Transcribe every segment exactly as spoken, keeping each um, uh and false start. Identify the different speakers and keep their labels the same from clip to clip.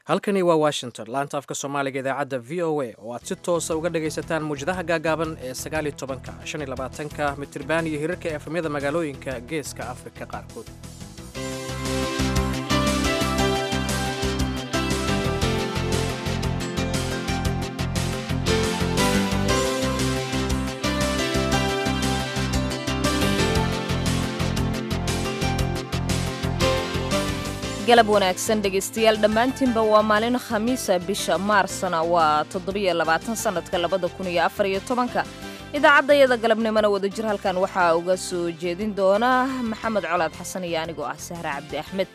Speaker 1: halkani waa washington laanta afka soomaaliga idaacadda v o a oo aad si toosa uga dhagaysataan muwjadaha gaagaaban ee sagaaliyo tobanka shan iyo labaatanka mitirban iyo hirarka efemyada magaalooyinka geeska afrika qaarkood.
Speaker 2: galab wanaagsan dhegaystayaal dhammaantiinba waa maalin khamiisa bisha maarsna waa toddobiyo labaatan sannadka labada kun iyo afar iyo tobanka idaacadayada galabnimona wadajir halkan waxaa uga soo jeedin doona maxamed colaad xasan iyo anigoo ah sahre cabdi axmed.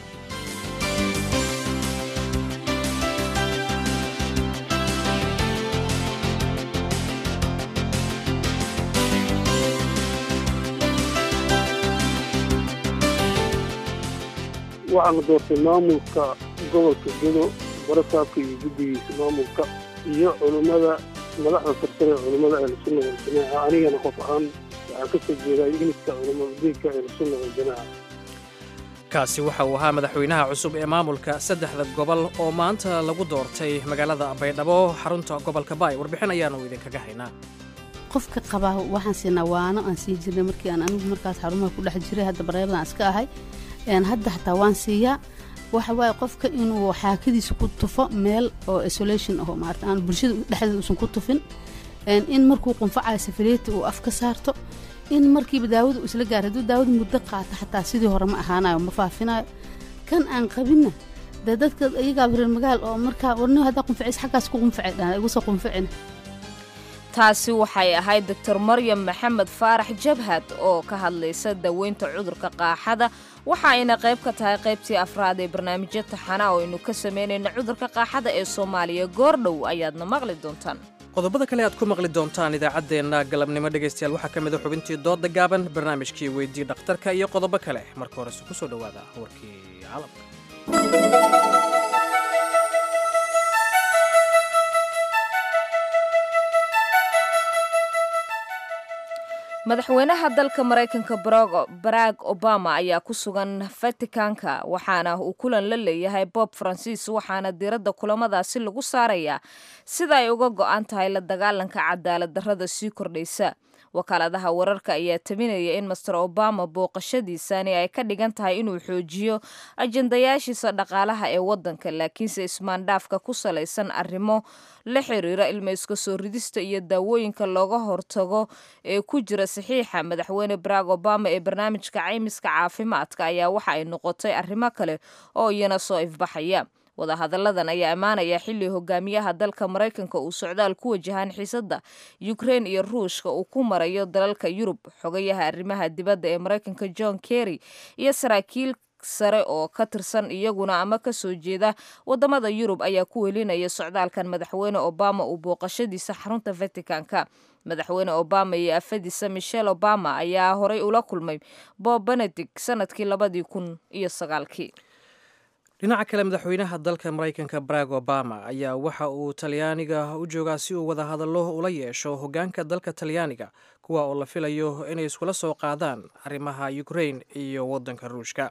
Speaker 3: waxaana doortay maamulka gobolka gedo barasaabka iyo guddigiisa maamulka iyo culummada madaxda sarsare ee culummada ahlusunna waljamaaca anigana qof ahaan waxaan ka soo jeedaa unidka culummada diinka ahlusunna waljamaaca.
Speaker 1: kaasi waxa uu ahaa madaxweynaha cusub ee maamulka saddexda gobol oo maanta lagu doortay magaalada baydhabo xarunta gobolka baay. warbixin ayaanu idinkaga haynaa.
Speaker 4: qofka qabaa waxaan siinaa waano aan sii jirnay markii aan anigu markaas xarumaha ku dhex jiray hadda bareerdan iska ahay hadda xataa waan siiyaa waxa waaye qofka inuu xaakadiisa ku tufo meel oo isolation ah maarta aan bulshada dhexdeeda uusan ku tufin in markuu qunfacayo safaleeta uu af ka saarto in markiiba daawada uu isla gaaro hadduu daawada muddo qaato xataa sidii hore ma ahaanayo ma faafinayo kan aan qabinna dee dadka iyagaa reer magaal oo markaa warniyo haddaa qunfacis xaggaas ku qunfacay dhaan igu soo qunficina.
Speaker 2: taasi waxay ahayd doctor maryam maxamed faarax jabhad oo ka hadlaysa daweynta cudurka qaaxada waxa ayna qayb ka tahay qaybtii afraad ee barnaamijyo taxana oo aynu ka samaynayna cudurka qaaxada ee soomaaliya goordhow ayaadna maqli doontaan.
Speaker 1: qodobada kale aad ku maqli doontaan idaacaddeenna galabnimo dhegaystayaal waxaa ka mid a xubintii dooda gaaban barnaamijkii weydii dhakhtarka iyo qodobo kale marka horese ku soo dhowaada warkii caalamka.
Speaker 2: madaxweynaha dalka maraykanka barack obama ayaa ku sugan fatikaanka waxaana uu kulan la leeyahay bob francis waxaana diiradda kulamadaasi lagu saarayaa sida ay uga go'an tahay la dagaalanka cadaalad darrada sii kordhaysa. wakaaladaha wararka ayaa taminaya in master obama booqashadiisani ay ka dhigan tahay inuu xoojiyo ajendayaashiisa dhaqaalaha ee waddanka laakiinse ismaandhaafka ku salaysan arrimo la xiriira ilmayska soo ridista iyo daawooyinka looga hortago ee ku jira saxiixa madaxweyne barack obama ee barnaamijka caymiska caafimaadka ayaa waxa ay noqotay arrimo kale oo iyana soo ifbaxaya. wadahadalladan ayaa ammaanaya xilli hogaamiyaha dalka maraykanka uu socdaal ku wajahaan xiisadda Ukraine iyo Ruushka uu ku marayo dalalka Yurub. xogayaha arrimaha dibadda ee maraykanka John Kerry iyo saraakiil sare oo ka tirsan iyaguna ama ka soo jeeda wadamada Yurub ayaa ku welinaya socdaalkan madaxweyne Obama uu booqashadiisa xarunta Vaticanka. madaxweyne Obama iyo afadiisa Michelle Obama ayaa horay ula kulmay Pope Benedict sanadkii labadii kun iyo sagaalkii.
Speaker 1: dhinaca kale madaxweynaha dalka maraykanka barack obama ayaa waxa uu talyaaniga u joogaa si uu wada hadallo ula yeesho hoggaanka dalka talyaaniga kuwa oo la filayo inay iskula soo qaadaan arrimaha ukraine iyo waddanka ruushka.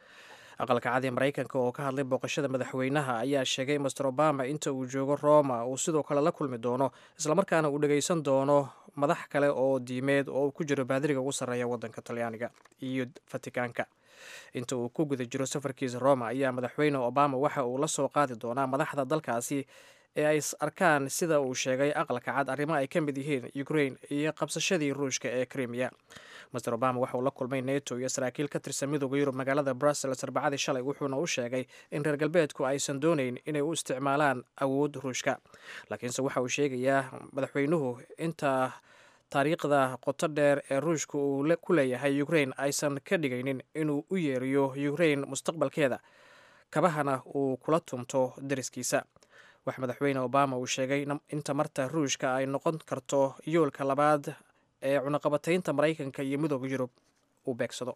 Speaker 1: aqalka cad ee maraykanka oo ka hadlay booqashada madaxweynaha ayaa sheegay master obama inta uu joogo roma uu sidoo kale la kulmi doono islamarkaana uu dhagaysan doono madax kale oo diimeed oo ku jiro baadiriga ugu sarreeya waddanka talyaaniga iyo fatikaanka. inta uu ku guda jiro safarkiisa roma ayaa madaxweyne obama waxa uu la soo qaadi doonaa madaxda dalkaasi ee ay arkaan sida uu sheegay aqalka cad arrimo ay ka mid yihiin ukraine iyo qabsashadii ruushka ee Crimea. master obama waxa uu la kulmay neto iyo saraakiil ka tirsan midooda yurub magaalada brussels arbacadii shalay wuxuuna u sheegay in reer galbeedku aysan doonayn inay u isticmaalaan awood ruushka laakiinse waxa uu sheegayaa madaxweynuhu inta taariikhda qoto dheer ee ruushka uu ku leeyahay Ukraine aysan ka dhigaynin inuu u yeeriyo Ukraine mustaqbalkeeda kabahana uu kula tunto dariskiisa. wax madaxweyne obama uu sheegay in tamarta ruushka ay noqon karto yoolka labaad ee cunaqabataynta maraykanka iyo midooda yurub uu beegsado.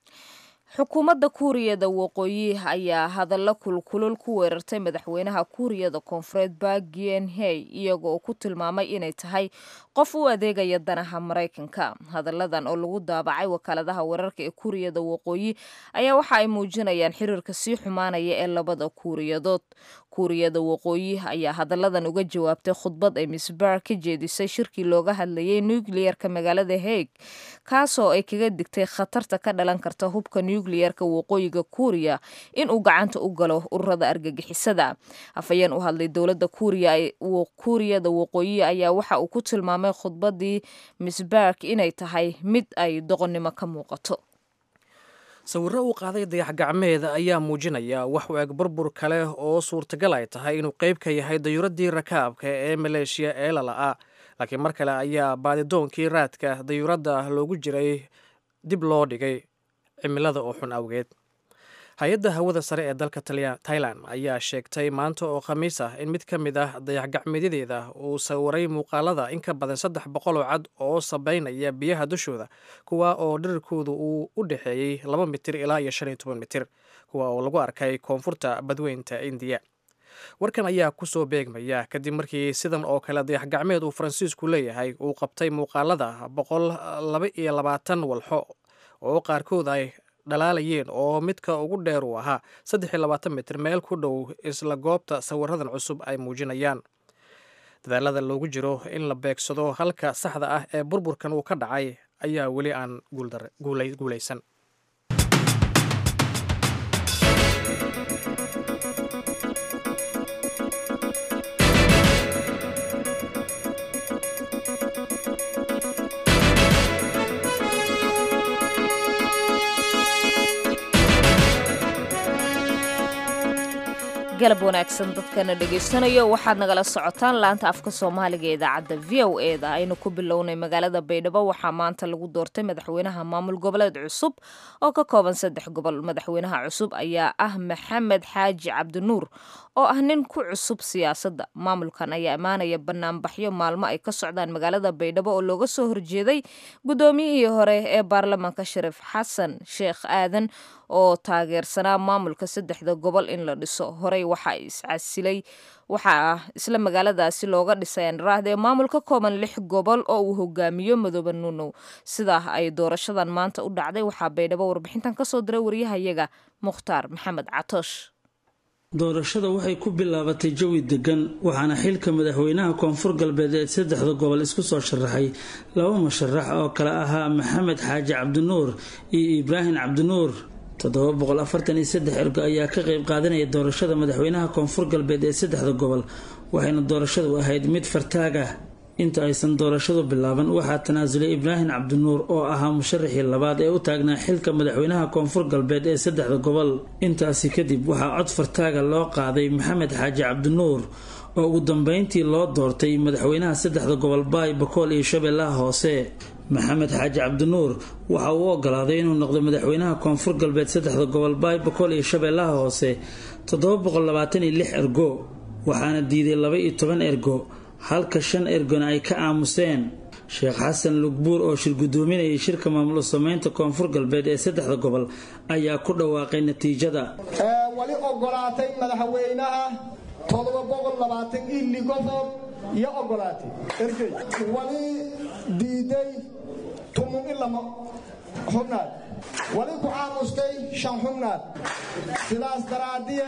Speaker 2: xukuumadda kuuriyada waqooyi ayaa hadallo kulkulul ku weerartay madaxweynaha kuuriyada koonfureed Park Geun-hye iyaga oo ku tilmaamay inay tahay qof u adeegaya danaha maraykanka. hadalladan oo lagu daabacay wakaaladaha wararka ee kuuriyada waqooyi ayaa waxa ay muujinayaan xiriirka sii xumaanaya ee labada kuuriyadood. kuuriyada waqooyi ayaa hadalladan uga jawaabtay khudbad ay miss Park ka jeedisay shirkii looga hadlayay nuclearka magaalada Hague kaasoo ay kaga digtay khatarta ka dhalan karta hubka nuclearka waqooyiga Kuuriya in uu gacanta u galo ururada argagixisada. Afayeen u hadlay dowladda Kuuriya Kuuriyada waqooyi ayaa waxa uu ku tilmaamay khudbadii miss Park inay tahay mid ay doqonnimo ka muuqato.
Speaker 1: sawirro uu qaaday dayax-gacmeeda ayaa muujinaya wax u eg burbur kale oo suurtagal ay tahay inuu qayb ka yahay dayuuraddii rakaabka ee maleeshiya ee lala'aa laakiin mar kale ayaa baadidoonkii raadka dayuuradda loogu jiray dib loo dhigay cimilada oo xun awgeed. hay-adda hawada sare ee dalka Thailand ayaa sheegtay maanta oo khamiis ah in mid ka mid ah dayax-gacmeedyadeeda uu sawiray muuqaalada in ka badan saddex boqol oo cad oo sabaynaya biyaha dushooda kuwa oo dhirirkoodu uu u dhexeeyey laba mitir ilaa iyo shan iyo toban mitir kuwa oo lagu arkay koonfurta badweynta Indiya. warkan ayaa ku soo beegmaya kadib markii sidan oo kale dayax-gacmeed uu Faransiisku leeyahay uu qabtay muuqaalada boqol laba iyo labaatan walxo oo qaarkood ay dhalaalayeen oo midka ugu dheer uu ahaa saddex iyo labaatan mitir meel ku dhow isla goobta sawiradan cusub ay muujinayaan. dadaalada loogu jiro in la beegsado halka saxda ah ee burburkan uu ka dhacay ayaa weli aan guulaysan.
Speaker 2: galab wanaagsan dadkana dhegaysanayo waxaad nagala socotaan laanta afka Soomaaliga ee idaacadda V O A da aynu ku bilownay magaalada Baydhabo waxaa maanta lagu doortay madaxweynaha maamul goboleed cusub oo ka kooban saddex gobol. madaxweynaha cusub ayaa ah Maxamed Xaaji Cabdinuur oo ah nin ku cusub siyaasadda. maamulkan ayaa imaanaya banaanbaxyo maalmo ay ka socdaan magaalada Baydhabo oo looga soo horjeeday gudoomiyihii hore ee baarlamaanka Shariif Xasan Sheekh Aadan oo taageersanaa maamulka saddexda gobol in la dhiso. horey waxa iscasilay waxa isla magaaladaasi looga dhisay raadee maamul ka kooban lix gobol oo uu hogaamiyo Madoobe Nuunow. sida ay doorashadan maanta u dhacday waxa Baydhabo warbixintan ka soo diray wariyahayaga Mukhtaar Maxamed Catoosh.
Speaker 5: doorashada waxay ku bilaabatay jawi degan waxaana xilka madaxweynaha koonfur galbeed ee saddexda gobol isku soo sharaxay laba musharax oo kala ahaa Maxamed Xaaji Cabdinuur iyo Ibraahim Cabdinuur. toddoba boqol afartan iyo saddex ergo ayaa ka qayb qaadanaya doorashada madaxweynaha koonfur galbeed ee saddexda gobol waxayna doorashadu ahayd mid fartaag ah. inta aysan doorashadu bilaaban waxaa tanaasulay Ibraahim Cabdinuur oo ahaa musharaxii labaad ee u taagnaa xilka madaxweynaha koonfur galbeed ee saddexda gobol. intaasi kadib waxaa cod fartaaga loo qaaday Maxamed Xaaji Cabdinuur oo ugu dambeyntii loo doortay madaxweynaha saddexda gobol Baay, Bakool iyo Shabeellaha Hoose. Maxamed Xaaji Cabdinuur waxa uu ogolaaday inuu noqdo madaxweynaha koonfur galbeed saddexda gobol Baay, Bakool iyo Shabeellaha Hoose toddoba boqol labaatan iyo lix ergo waxaana diiday laba iyo toban ergo halka shan ergona ay ka aamuseen. Sheekh Xasan Lugbuur oo shir gudoominayay shirka maamul sameynta koonfur galbeed ee saddexda gobol ayaa ku dhawaaqay natiijada.
Speaker 6: ee wali ogolaatay madaxweynaha toddoba boqol labaatan iyo lix gobol iyo ogolaatay ergey wali diiday tumu ilama xubnaad wali ku aamustay shan xubnaad. sidaas daraadiye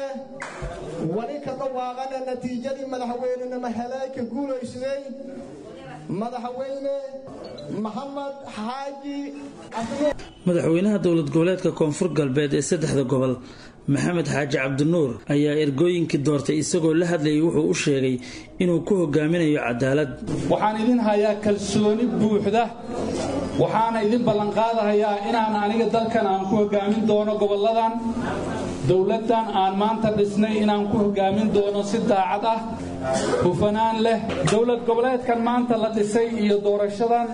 Speaker 6: wali ka dhawaaqana natiijadii madaxweynenimo helay ka guulaysaday madaxweyne Maxamed Xaaji Cabdinuur.
Speaker 5: madaxweynaha dowlad goboleedka koonfur galbeed ee saddexda gobol Maxamed Xaaji Cabdinuur ayaa ergooyinkii doortay isagoo la hadlayay wuxuu u sheegay inuu ku hogaaminayo cadaalad.
Speaker 7: waxaan idin hayaa kalsooni buuxda waxaana idin ballan qaadayaa inaan aniga dalkan aan ku hogaamin doono goboladan dowladan aan maanta dhisnay inaan ku hogaamin doono si daacad ah hufanaan leh. dowlad goboleedkan maanta la dhisay iyo doorashadan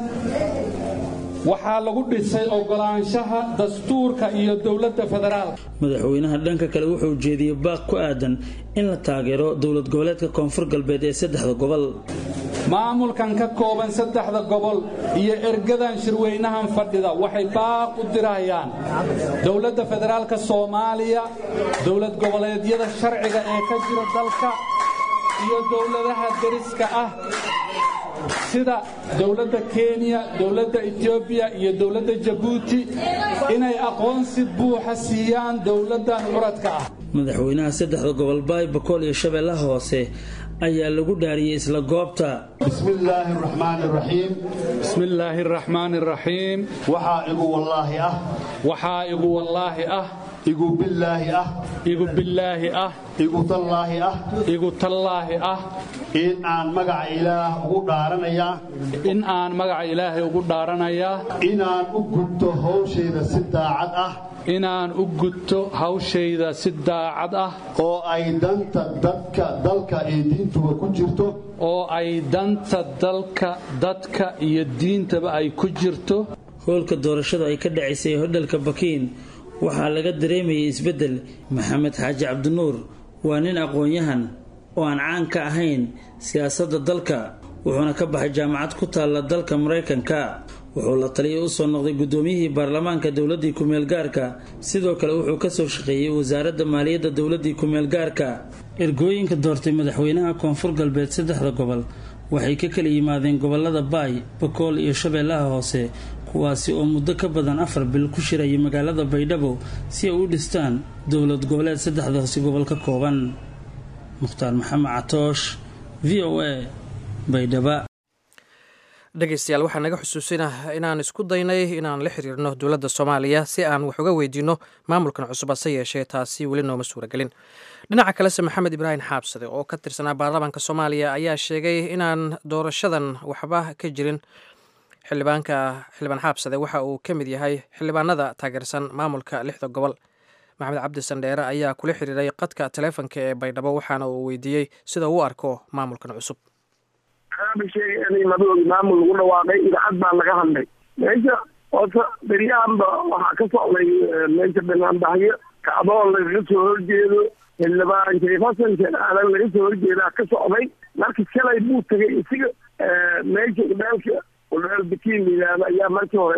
Speaker 7: waxaa lagu dhisay ogolaanshaha dastuurka iyo dowladda federaalka.
Speaker 5: madaxweynaha dhanka kale wuxuu jeediyay baaq ku aadan in la taageero dowlad goboleedka koonfur galbeed ee saddexda gobol.
Speaker 7: maamulkan ka kooban saddexda gobol iyo ergadan shirweynahan fadhida waxay baaq u dirayaan dowladda federaalka Soomaaliya, dowlad goboleedyada sharciga ee ka jira dalka iyo dowladaha dariska ah sida dowladda Kenya, dowladda Ethiopia iyo dowladda Djibouti inay aqoonsi buuxa siiyaan dowladan muradka ah.
Speaker 5: madaxweynaha saddexda gobol baay bakool iyo shabeellaha hoose ayaa lagu dhaariyay isla goobta.
Speaker 8: bismillaahi raxmaani raxiim
Speaker 7: bismillaahi raxmaani raxiim
Speaker 8: waxaa igu wallaahi ah
Speaker 7: waxaa igu wallaahi ah
Speaker 8: igu billaahi ah
Speaker 7: igu billaahi ah
Speaker 8: igu tallaahi ah
Speaker 7: igu tallaahi ah
Speaker 8: in aan magaca ilaah ugu dhaaranayaa
Speaker 7: in aan magaca ilaahay ugu dhaaranayaa
Speaker 8: inaan u gudto hawshayda si daacad ah
Speaker 7: inaan u gudto hawshayda si daacad ah
Speaker 8: oo ay danta dadka dalka iyo diintuba ku jirto
Speaker 7: oo ay danta dalka dadka iyo diintaba ay ku jirto.
Speaker 5: hoolka doorashada ay ka dhacaysay hodhalka bakiin waxaa laga dareemayay isbeddel. maxamed xaaji cabdinuur waa nin aqoon-yahan oo aan caan ka ahayn siyaasadda dalka, wuxuuna ka baxay jaamacad ku taalla dalka Mareykanka. wuxuu la taliyay u soo noqday gudoomiyihii baarlamaanka dowladii ku meel gaarka, sidoo kale wuxuu ka soo shaqeeyay wasaaradda maaliyadda dowladii ku meel gaarka. ergooyinka doortay madaxweynaha koonfur galbeed saddexda gobol waxay ka kala yimaadeen gobolada Baay, Bakool iyo Shabeellaha Hoose, kuwaasi oo muddo ka badan afar bil ku shirayay magaalada Baydhabo si ay u dhistaan dowlad goboleed saddexdaasi gobol ka kooban. mukhtaar maxamed catoosh, V O A, Baydhabo.
Speaker 1: dhegaystayaal waxaa naga xusuusinah inaan isku daynay inaan la xiriirno dowladda Soomaaliya si aan wax uga weydiino maamulkan cusub, hase yeeshee taasi weli nooma suuragelin. dhinaca kalese maxamed ibraahim xaabsade oo ka tirsanaa baarlamaanka Soomaaliya ayaa sheegay inaan doorashadan waxba ka jirin. xildhibaanka xildhibaan xaabsade waxa uu ka mid yahay xildhibaanada taageersan maamulka lixda gobol. maxamed cabdi sandheere ayaa kula xiriiray qadka taleefanka ee Baydhabo waxaana uu weydiiyey sida uu u arko maamulkan cusub.
Speaker 3: sheegay madoogi maamul lagu dhawaaqay idaacad baa laga hadlay meesha oota beryahanba waxaa ka socday meesha banaanbaxyo kacdoon lagaga soo horjeedo xildhibaan shariif xasan sheekh aadan laga soo horjeedaa ka socday. marka shalay buu tegay isiga meesha udheelka udheel bakiin layidhaahdo ayaa markii hore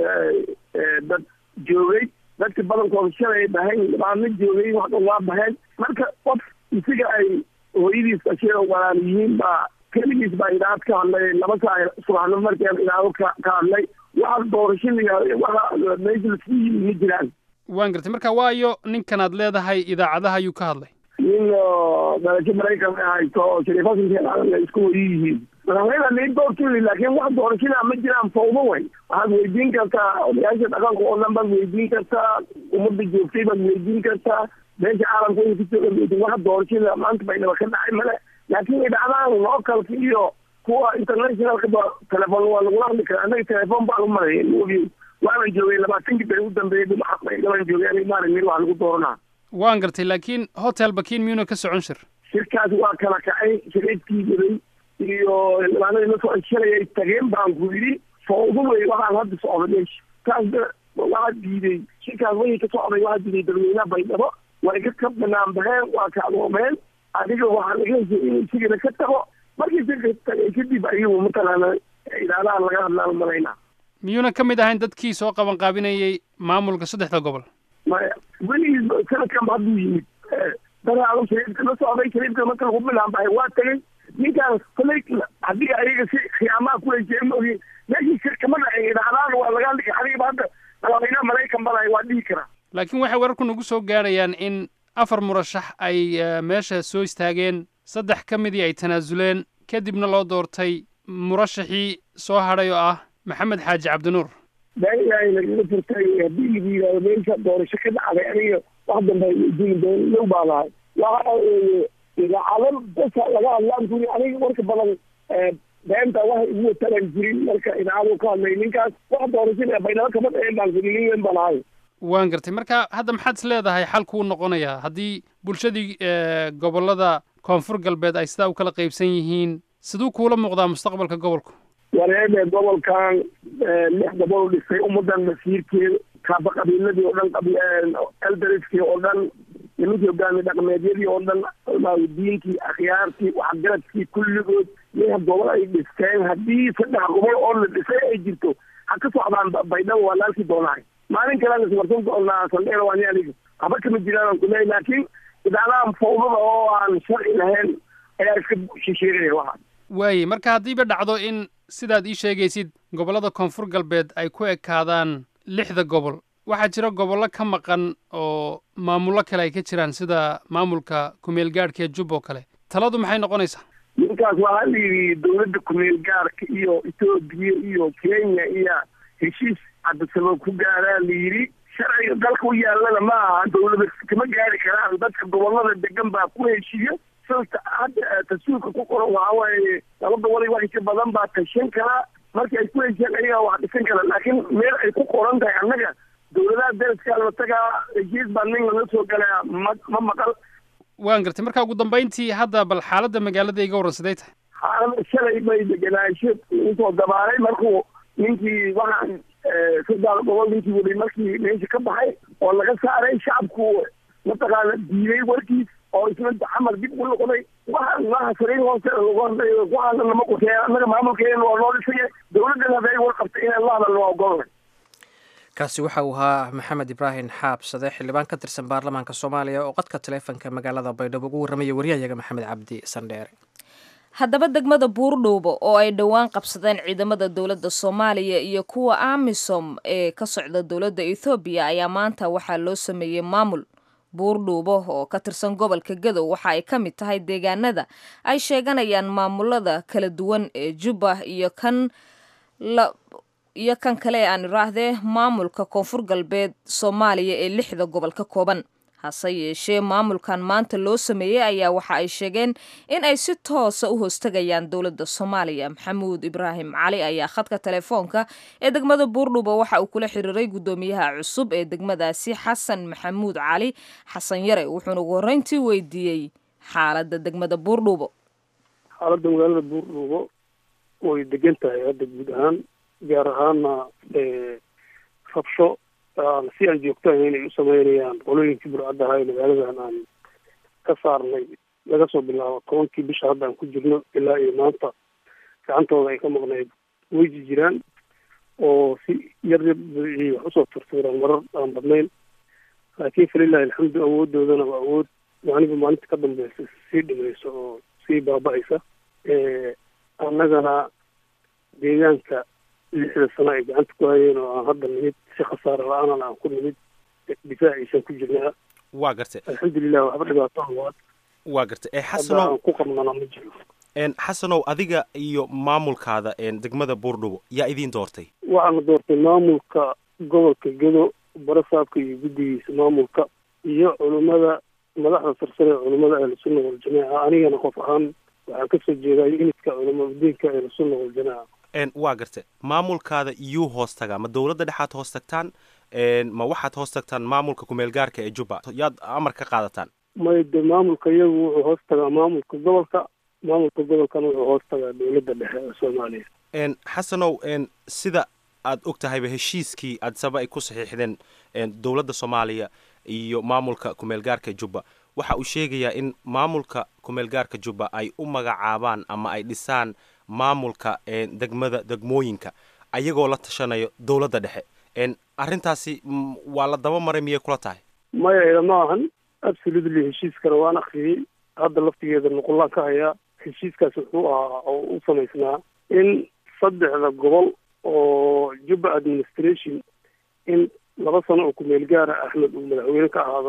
Speaker 3: dad joogay. dadka badankooda shalay bahayn xildhibaano joogay wax dhan waa baheen. marka qof isiga ay hooyadiis dhashay oo walaal yihiin baa keligiis baa idaacad ka hadlay. laba saa subaxnimo markeen idaacado ka ka hadlay waxa doorashada waxa meesha lasku yimi ma jiraan.
Speaker 9: waan gartay marka waayo ninkan aad leedahay idaacadaha ayuu ka hadlay.
Speaker 3: nin dalajo maraykan haysto oo shariif xasan sheekh aadan la isku wadi yihiin madaxweynaha nii doortooy laakiin wax doorashada ma jiraan fawdo way. waxaad weydiin kartaa odayaasha dhaqanka oo dhan baad weydiin kartaa, ummadda joogtay baad weydiin kartaa, meesha caalamka in kasoo dhaweysa waxa doorashada maanta baynaba ka dhacay male. laakiin idacadahan localka iyo kuwa internationalka ba telefoon waa lagula hadli karaa. anaga telefoon baan u marayay mogi waanan joogay labaatankii beri u dambeeyay dumaxaq baydhabaan joogay aniga maalin meel wax lagu dooranaa.
Speaker 9: waan gartay laakiin hotel bakiin miyuuna ka socon shir?
Speaker 3: shirkaas waa kala kacay. shirkii jiray iyo xildhibaanadii la soo shalay ay tageen baan ku yidhi fawdo wey waxaan hadda socda meesha. taasna waxaa diiday shirkaas wayay ka socday waxaa diiday dadweynaha Baydhabo way ka ka banaan baxeen waa kacdoomeen. adiga waxaa laga heshay inuu isigana ka tago. markii shirka tagay kadib ayagu matalaana idaadaha laga hadlaan malaynaa.
Speaker 9: miyuuna ka mid ahayn dadkii soo qaban qaabinayay maamulka saddexda gobol?
Speaker 3: maya weligii sanadkan hadduu yimid daraalo shariifka la socday. shariifka marka lagu bilaan baxay waa tagay. ninkaan kolay haddii ayaga si khiyaamaha ku hesheen maogi meeshii shirka ma dhacay idaacadaha waa laga hadli kara. adiga hadda madaxweynaha maraykan balaay waa dhihi karaa.
Speaker 9: laakiin waxay wararku nagu soo gaarayaan in afar murashax ay meesha soo istaageen, saddex ka midii ay tanaasuleen, kadibna loo doortay murashaxii soo hadhay oo ah maxamed xaaji cabdinuur.
Speaker 3: daayahay lagaga furtay haddii lagu yidhahdo meesha doorasho ka dhacday aniga wax dambe dini doon low baa lahay. waxa idaacado dadka laga hadlaan kuri aniga warka badan beenta waxa igu wataran jirin marka idaacado ka hadlay ninkaas wax doorashada baydhabo kama dhaceen baan kuri nin weyn baa lahay.
Speaker 9: waan gartay marka hadda maxaad is leedahay xalku u noqonayaa haddii bulshadii gobolada koonfur galbeed ay sidaa u kala qaybsan yihiin? siduu kuula muuqdaa mustaqbalka gobolku?
Speaker 3: wareebe gobolkan lix gobol dhisay ummadan masiirkeeda kaaba qabiiladii oo dhan eldariskii oo dhan nimankii hogaami dhaqmeedyadii oo dhan diinkii akhyaartii waxgaradkii kulligood lix gobol ay dhisteen. haddii saddex gobol oo la dhisay ay jirto ha ka socdaan Baydhabo waa laalki doonahay. maalin kalena iswarsan doonaa saldheer waa ni aniga haba kama jiraan kuley. laakiin idaacadahan fawdada oo aan sharci lahayn ayaa iska shisheegaya waxa.
Speaker 9: waaye marka haddiiba dhacdo in sidaad ii sheegaysid gobollada koonfur galbeed ay ku ekaadaan lixda gobol, waxaa jira gobollo ka maqan oo maamullo kale ay ka jiraan sida maamulka kumeel gaadhka ee jubba oo kale taladu maxay noqonaysaa
Speaker 3: ninkaas waxaa la yidhi dawladda kumeel gaarka iyo etoobiya iyo kenya iyo heshiis cabdisabab ku gaaraa la yidhi sharciga dalka u yaallana ma aha dawlada kama gaari karaan dadka gobollada degan baa ku heshiiya sida hadda tasuulka ku qoran waxaa waaye laba gobol wax ka badan baa tashan karaa markii ay ku heshiyaan ayagaa wax dhisan kara laakiin meel ay ku qoran tahay annaga dawladaha daraska la tagaa heshiis baa nin lala soo galaa ma ma maqal
Speaker 9: waan gartay marka ugu dambayntii hadda bal xaaladda magaalada iga warran siday tahay
Speaker 3: xaalada shalay bay degenaansho intoo dabaalay markuu ninkii waxaan saddex gobol ninkii waday markii meesha ka baxay oo laga saaray shacabku mataqaana diiday warkiis oo isna xamar dib u noqday waxaan maaha sariir hoose lagu hadlayo waxaana lama quseeya annaga maamulkeena waa noo dhisaya dawladdan hadday war qabta inaan la hadalno waa ogolnay
Speaker 1: kaasi waxa uu ahaa maxamed ibraahim xaabsade xildhibaan ka tirsan baarlamaanka soomaaliya oo qadka taleefanka magaalada baydhabo ugu warramaya wariyahayaga maxamed cabdi sandheere
Speaker 2: haddaba degmada buurdhuubo oo ay dhowaan qabsadeen ciidamada dowladda soomaaliya iyo kuwa amisom ee ka socda dowladda ethoobiya ayaa maanta waxaa loo sameeyey maamul buurdhuubo oo ka tirsan gobolka gadow waxa ay ka mid tahay deegaanada ay sheeganayaan maamulada kala duwan ee jubba iyo kan la iyo kan kale ee aan iraahdee maamulka koonfur galbeed soomaaliya ee lixda gobol ka kooban hase yeeshee maamulkan maanta loo sameeyey ayaa waxa ay sheegeen in ay si toosa u hoostagayaan dowladda soomaaliya maxamuud ibraahim cali ayaa khadka telefoonka ee degmada buurdhuubo waxa uu kula xiriiray guddoomiyaha cusub ee degmadaasi xasan maxamuud cali xasan yare wuxuuna ugu horreyntii weydiiyey xaaladda degmada buurdhuubo
Speaker 3: xaaladda magaalada buurdhuubo way degan tahay hadda guud ahaan gaar ahaana rabsho si aan joogto ahayn ay u sameynayaan qolooyinkii burcaddaha ee magaaladan aan ka saarnay laga soo bilaabo tobankii bisha hadda aan ku jirno ilaa iyo maanta gacantooda ay ka maqnayd way jiraan oo si yar yar ay wax usoo turtuuraan marar aan badnayn laakiin falilahi alxamdu awoodoodana waa awood maaniba maalinta ka dambeysa sii dhimayso oo sii baaba-aysa annagana deegaanka lixda sano ay gacanta ku hayeen oo aan hadda nimid si khasaare la-aanan aan ku nimid difaaciisan ku jirnaa
Speaker 10: waa gartay
Speaker 3: alxamdulilah waxba dhibaato awaad
Speaker 10: waa gartay ee xasanow
Speaker 3: aan ku qabnana ma jiro
Speaker 10: xasanow adiga iyo maamulkaada degmada buurdhubo yaa idiin doortay
Speaker 3: waxaana doortay maamulka gobolka gedo barasaabka iyo guddigiisa maamulka iyo culimada madaxda sarsare ee culimada ahlusunna waljamaaca anigana qof ahaan waxaan kasoo jeedaa unidka culama diinka ahlusunna waljamaaca
Speaker 10: waa gartay maamulkaada iyuu hoos tagaa ma dawladda dhexaad hoos tagtaan ma waxaad hoos tagtaan maamulka kumeel gaarka ee jubba yaad amar ka qaadataan
Speaker 3: may de maamulka iyagu wuxuu hoos tagaa maamulka gobolka maamulka gobolkana wuxuu hoos tagaa dawladda dhexe ee soomaaliya
Speaker 10: xasanow sida aad og tahayba heshiiskii adsaba ay ku saxiixdeen dawladda soomaaliya iyo maamulka kumeel gaarka jubba waxa uu sheegayaa in maamulka kumeel gaarka jubba ay u magacaabaan ama ay dhisaan maamulka degmada degmooyinka ayagoo la tashanayo dawladda dhexe arrintaasi waa la daba maray miyay kula tahay
Speaker 3: maya ida ma ahan absolutely heshiiskana waan akriyey hadda laftigeeda nuqullaan ka hayaa heshiiskaas wuxuu ahaa oo u samaysnaa in saddexda gobol oo jubba administration in laba sano oo kumeel gaara axmed uu madaxweyne ka ahaado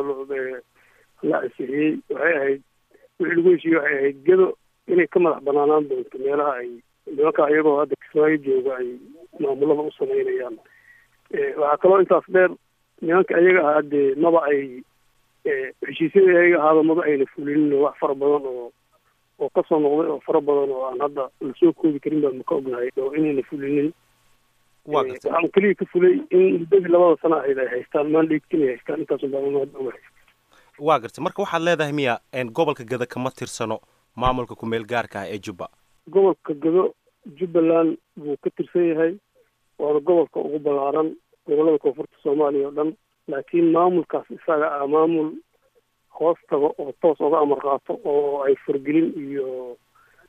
Speaker 3: la ansixiyey waxay ahayd wixii lagu heshiiyey waxay ahayd gedo inay ka madax banaanaan doonto meelaha ay nimanka iyagoo hadda kismaayo jooga ay maamulada u sameynayaan waxaa kaloo intaas dheer nimanka iyaga ahaa dee maba ay heshiisyada iyaga ahaaba maba ayna fulinin wax fara badan oo oo kasoo noqday oo fara badan oo aan hadda lasoo koodi karin baan maka ognahay oo inayna fulinin waxaan keliya ka fulay in muddadii labada sana ahayd ay haystaan mandate inay haystaan intaasun baa hadda uga haysta
Speaker 10: waa gartay marka waxaad leedahay miya gobolka gada kama tirsano maamulka kumeel gaarka ah ee jubba
Speaker 3: gobolka gado jubbaland buu ka tirsan yahay waana gobolka ugu ballaaran gobollada koonfurta soomaaliya oo dhan laakiin maamulkaas isaga ah maamul hoos tago oo toos uga amar qaato oo ay fargelin iyo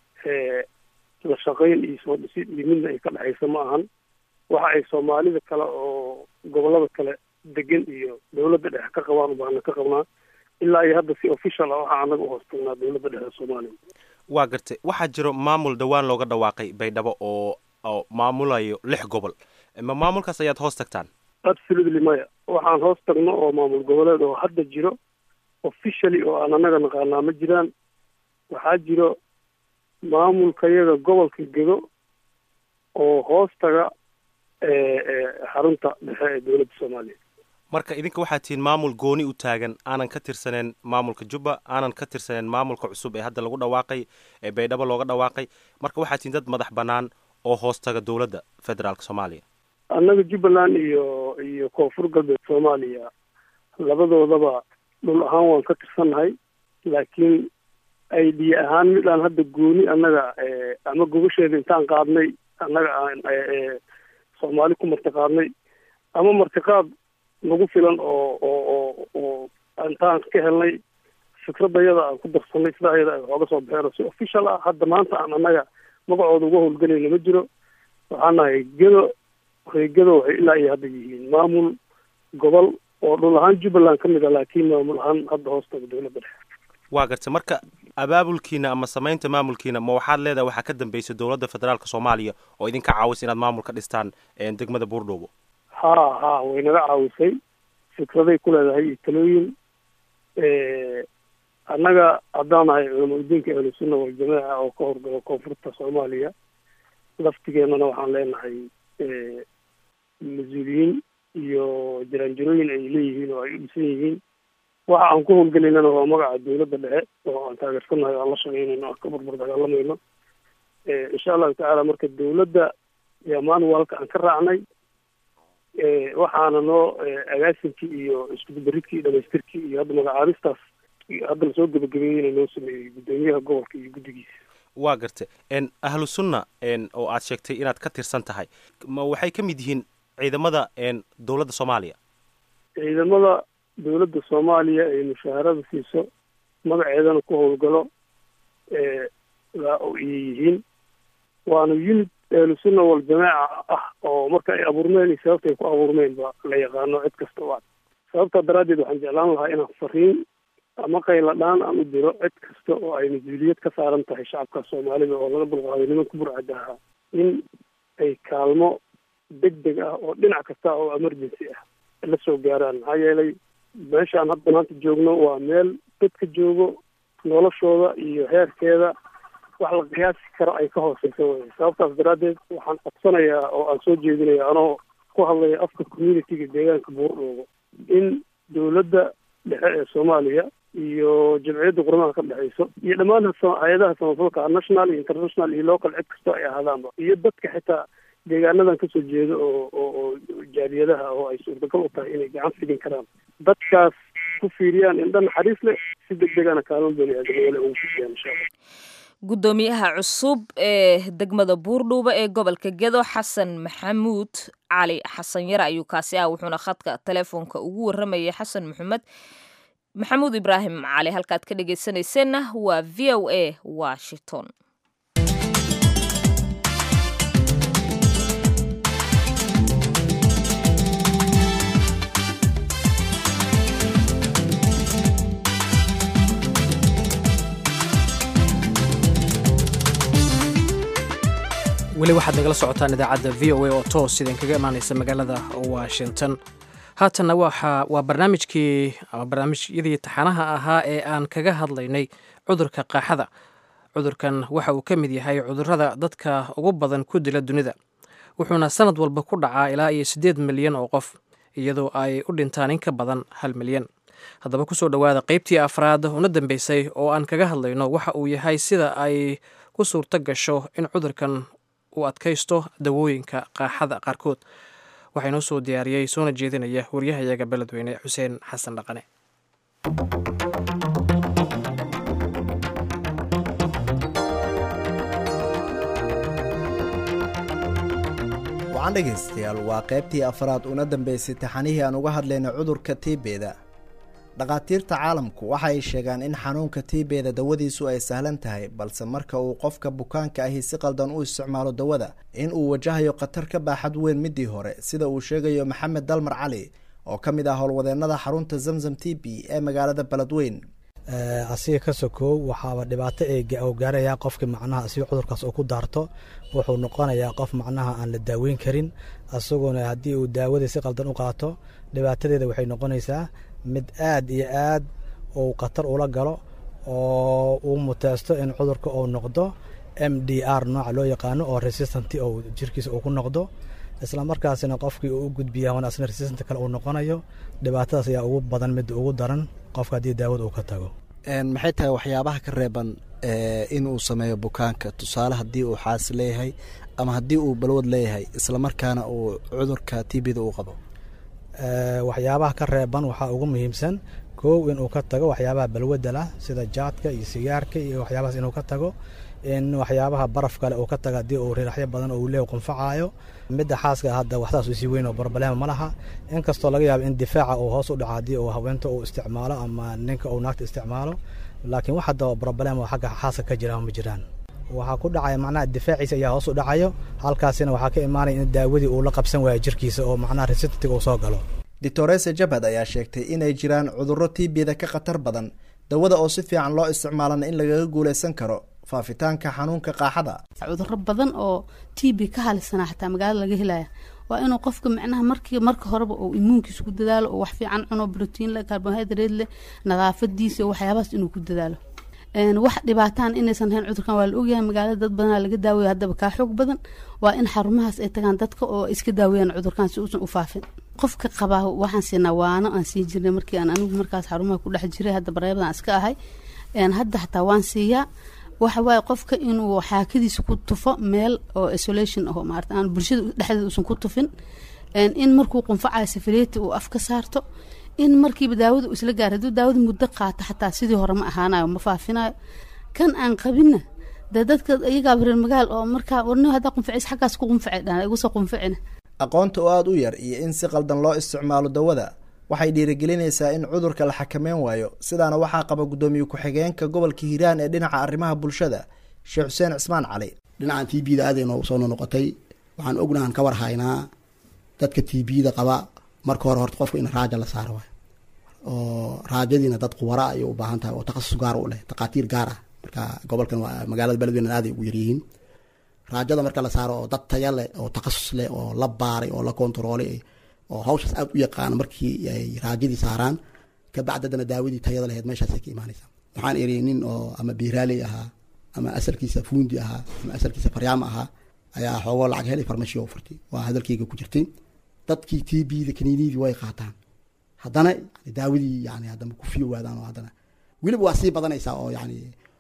Speaker 3: la shaqayn iyo soo dhisid iyo midna ay ka dhexaysa ma ahan waxa ay soomaalida kale oo gobollada kale degan iyo dawladda dhexe ka qabaan ubaana ka qabnaa ilaa iyo hadda si official ah waxaa anaga u hoos tagnaa dawladda dhexe soomaaliya
Speaker 10: waa gartay waxaa jiro maamul dhawaan looga dhawaaqay baydhabo oo oo maamulayo lix gobol ma maamulkaas ayaad hoos tagtaan
Speaker 3: absolutely maya. waxaan hoos tagno oo maamul goboleed oo hadda jiro officially oo aan anaga naqaanaa ma jiraan. waxaa jiro maamulka iyaga gobolka Gedo oo hoos taga xarunta dhexe ee dowladda Soomaaliya.
Speaker 10: marka idinka waxaad tihiin maamul gooni u taagan aanan ka tirsaneen maamulka Jubba aanan ka tirsaneen maamulka cusub ee hadda lagu dhawaaqay ee Baydhabo looga dhawaaqay marka waxaad tihiin dad madax bannaan oo hoos taga dowladda federaalka Soomaaliya.
Speaker 3: annaga Jubbaland iyo iyo koonfur galbeed Soomaaliya labadoodaba dhul ahaan waan ka tirsannahay laakiin ay dhii ahaan midaan hadda gooni annaga ama gobasheeda intaan qaadnay annaga aan Soomaali ku martiqaadnay ama martiqaad nagu filan oo oo oo intaan ka helnay fikradayada aan ku darsanay sida ayada ay uga soo baxeen si official ah hadda maanta aan annaga magacooda uga howlgelayna ma jiro. waxaan nahay Gedo Gedo waxay ilaa iyo hadda yihiin maamul gobol oo dhul ahaan Jubbaland ka mid ah laakiin maamul ahaan hadda hoos taga dowladda dhexe.
Speaker 10: waa gartay marka abaabulkiina ama samaynta maamulkiina ma waxaad leedahay waxaa ka dambeysay dowladda federaalka Soomaaliya oo idinka caawis inaad maamul ka dhistaan degmada Buurdhoobo?
Speaker 3: ha ha way naga caawisay fikraday ku leedahay iyo talooyin annaga haddaan nahay culamadiinka ahlu sunna wal jamaaca oo ka horgalo koonfurta Soomaaliya laftigeennana waxaan leenahay mas-uuliyiin iyo jaraanjarooyin ay leeyihiin oo ay u dhisan yihiin. waxa aan ku howlgelaynana waa magaca dowladda dhexe oo aan taageersanahay oo aan la shaqeynayno aan ka barbar dagaalamayno insha allahu tacaala. marka dowladda yaa manualka aan ka raacnay waxaana noo agaasinkii iyo iskudubaridkii dhamaystirkii iyo hadda magacaabistaas hadda lasoo gebagabeeyey inay noo sameeyey guddoomiyaha gobolka iyo guddigiisa.
Speaker 10: waa gartay ahlu sunna oo aad sheegtay inaad ka tirsan tahay ma waxay ka mid yihiin ciidamada dowladda Soomaaliya?
Speaker 3: ciidamada dowladda Soomaaliya ay mushaharada siiso magaceedana ku howlgalo waa oo yihiin waana unit ahlu sunna wal jamaaca ah oo marka ay abuurmeen iyo sababta ay ku abuurmeen ba la yaqaano cid kasta oo sababta daraaddeed waxaan jeclaan lahaa inaan fariin ama qayla dhaan aan u diro cid kasta oo ay mas-uuliyad ka saaran tahay shacabka Soomaalida oo laga dulqaaday nimanka burcadda ahaa in ay kaalmo degdeg ah oo dhinac kasta oo emergency ah la soo gaaraan. maxaa yeelay meeshaan hadda maanta joogno waa meel dadka joogo noloshooda iyo heerkeeda wax la qiyaasi karo ay ka hooseysa wey. sababtaas daraaddeed waxaan codsanayaa oo aan soo jeedinaya anoo ku hadlaya afka communitiga deegaanka Buurdhoobo in dowladda dhexe ee Soomaaliya iyo jamciyadda qurmaha ka dhexeyso iyo dhammaan hay-adaha samafalka national iyo international iyo local cid kastoo ay ahaadaanba iyo dadka xitaa deegaanadan kasoo jeeda oo oo jaaliyadaha oo ay suurtagal u tahay inay gacan fidin karaan dadkaas ku fiiriyaan indha naxariis leh si degdegana kaalmo baniaadamnimada ugu fidiyaan insha allah.
Speaker 2: guddoomiyaha cusub ee degmada Buurdhoobo ee gobolka Gedo Xasan Maxamuud Cali Xasan Yar ayuu kaasi ah wuxuuna khadka telefoonka ugu waramayay Xasan Maxamed Maxamuud Ibraahim Cali. halkaad ka dhageysanayseena waa V O A Washington.
Speaker 1: weli waxaad nagala socotaan idaacadda V O A oo toos idin kaga imaanaysa magaalada Washington. haatanna waxa waa barnaamijkii ama barnaamijyadii taxanaha ahaa ee aan kaga hadlaynay cudurka qaaxada. cudurkan waxa uu ka mid yahay cudurrada dadka ugu badan ku dila dunida wuxuuna sanad walba ku dhacaa ilaa iyo siddeed milyan oo qof iyadoo ay u dhintaan in ka badan hal milyan. haddaba kusoo dhowaada qaybtii afraad una dambeysay oo aan kaga hadlayno waxa uu yahay sida ay ku suurto gasho in cudurkan uu adkaysto dawooyinka qaaxada qaarkood. waxaa inoo soo diyaariyey soona jeedinaya wariyahayaga beledweyne xuseen xasan dhaqane.
Speaker 11: wacan dhegaystayaal waa qaybtii afraad una dambeysay taxanihii aan uga hadlayna cudurka tiibeda. dhakhaatiirta caalamku waxa ay sheegaan in xanuunka tiibeda dawadiisu ay sahlan tahay balse marka uu qofka bukaanka ahi si qaldan u isticmaalo dawada in uu wajahayo khatar ka baaxad weyn midii hore sida uu sheegayo maxamed dalmar cali oo ka mid ah howlwadeennada xarunta zamzam t b ee magaalada beledweyn.
Speaker 12: asiga ka sokow waxaaba dhibaato ee gaarayaa qofka macnaha asiga cudurkaas oo ku daarto wuxuu noqonayaa qof macnaha aan la daaweyn karin asaguna haddii uu daawadii si qaldan u qaato dhibaatadeeda waxay noqonaysaa mid aad iyo aad uu khatar ula galo oo uu muteysto in cudurka uu noqdo m d r nooca loo yaqaano oo resistant oo jirkiisa uu ku noqdo isla markaasina qofkii uu u gudbiyaa wana asna resistant kale uu noqonayo dhibaatadaas ayaa ugu badan mid ugu daran qofka haddii daawada uu ka tago
Speaker 13: maxay tahay waxyaabaha ka reeban inuu sameeyo bukaanka tusaale haddii uu xaas leeyahay ama haddii uu balwad leeyahay isla markaana uu cudurka t b da uu qabo
Speaker 12: waxyaabaha ka reeban waxaa ugu muhiimsan kow inuu ka tago waxyaabaha balwadda lah sida jaadka iyo sigaarka iyo waxyaabahaas inuu ka tago in waxyaabaha baraf kale uu ka tago haddii uu riraxyo badan oo uu leeyahay qunfacaayo midda xaaska hadda waxtaas usii weyn oo barbaleema ma laha inkastoo laga yaabo in difaaca uu hoos u dhaco haddii uu haweenta uu isticmaalo ama ninka uu naagta isticmaalo laakiin wax hadda barbaleema oo xagga xaaska ka jira ma jiraan waxaa ku dhacaya macnaha difaaciisa ayaa hoos u dhacayo halkaasina waxaa ka imaanaya in daawadii uu la qabsan waayo jirkiisa oo macnaha resistatiga uu soo galo
Speaker 11: doctoresa jabhad ayaa sheegtay inay jiraan cudurro t b da ka khatar badan dawada oo si fiican loo isticmaalana in lagaga guulaysan karo faafitaanka xanuunka qaaxada
Speaker 4: cudurro badan oo t b ka halisana xataa magaalada laga helaya waa inuu qofka macnaha markii marka horeba uu immuunkiisa ku dadaalo oo wax fiican cuno protein leh carbohydrate leh nadaafadiisa iyo waxyaabahaas inuu ku dadaalo wax dhibaataan inaysan hayn cudurkan waa la ogyahay magaalada dad badanaa laga daaweeya haddaba kaa xoog badan waa in xarumahaas ay tagaan dadka oo iska daaweeyaan cudurkan si uusan u faafin qofka qabaa waxaan siinaa waano aan siin jirnay markii aan anigu markaas xarumaha ku dhex jiray hadda bareebadan iska ahay hadda xataa waan siiyaa waxa waaye qofka inuu xaakadiisa ku tufo meel oo isolation ah maarta aan bulshada dhexdeeda uusan ku tufin in markuu qunfacayo safireeti uu afka saarto in markiiba daawada isla gaar hadduu daawada muddo qaato xataa sidii hore ma ahaanayo ma faafinayo kan aan qabinna dee dadka iyagaa reer magaal oo markaa warni haddaa qunfacis xaggaas ku qunfaci dhan igu soo qunficina
Speaker 11: aqoonta oo aada u yar iyo in si qaldan loo isticmaalo dawada waxay dhiirigelinaysaa in cudurka la xakameyn waayo sidaana waxaa qaba guddoomiye ku-xigeenka gobolka hiiraan ee dhinaca arrimaha bulshada sheekh xuseen cismaan cali
Speaker 14: dhinacan t b da aad ay noogu soo noqotay waxaan ognahan ka war haynaa dadka t b da qaba marka hore horta qofka in raaja la saaro waay oo raajadiina dad quwara ayay u baahan tahay oo takhasus gaar u leh takhaatiir gaar ah marka gobolkan waa magaalada beledweyne aaday ugu yaryihiin raajada marka la saaro oo dad taya leh oo takhasus leh oo la baaray oo la kontaroolay oo hawshaas aad u yaqaana markii ay raajadii saaraan kabacdadana daawadii tayada laheyd meeshaasay ka imaanaysaa waxaan iri nin oo ama biiraaley ahaa ama asalkiisa fuundi ahaa ama asalkiisa faryaamo ahaa ayaa xoogoo lacag helay farmashiyo u furtay waa hadalkeyga ku jirtay dadkii t b da kaniiniyadii way qaataan haddana daawadii yani haddana ku fiyowaadaan oo haddana weliba waa sii badanaysaa oo yani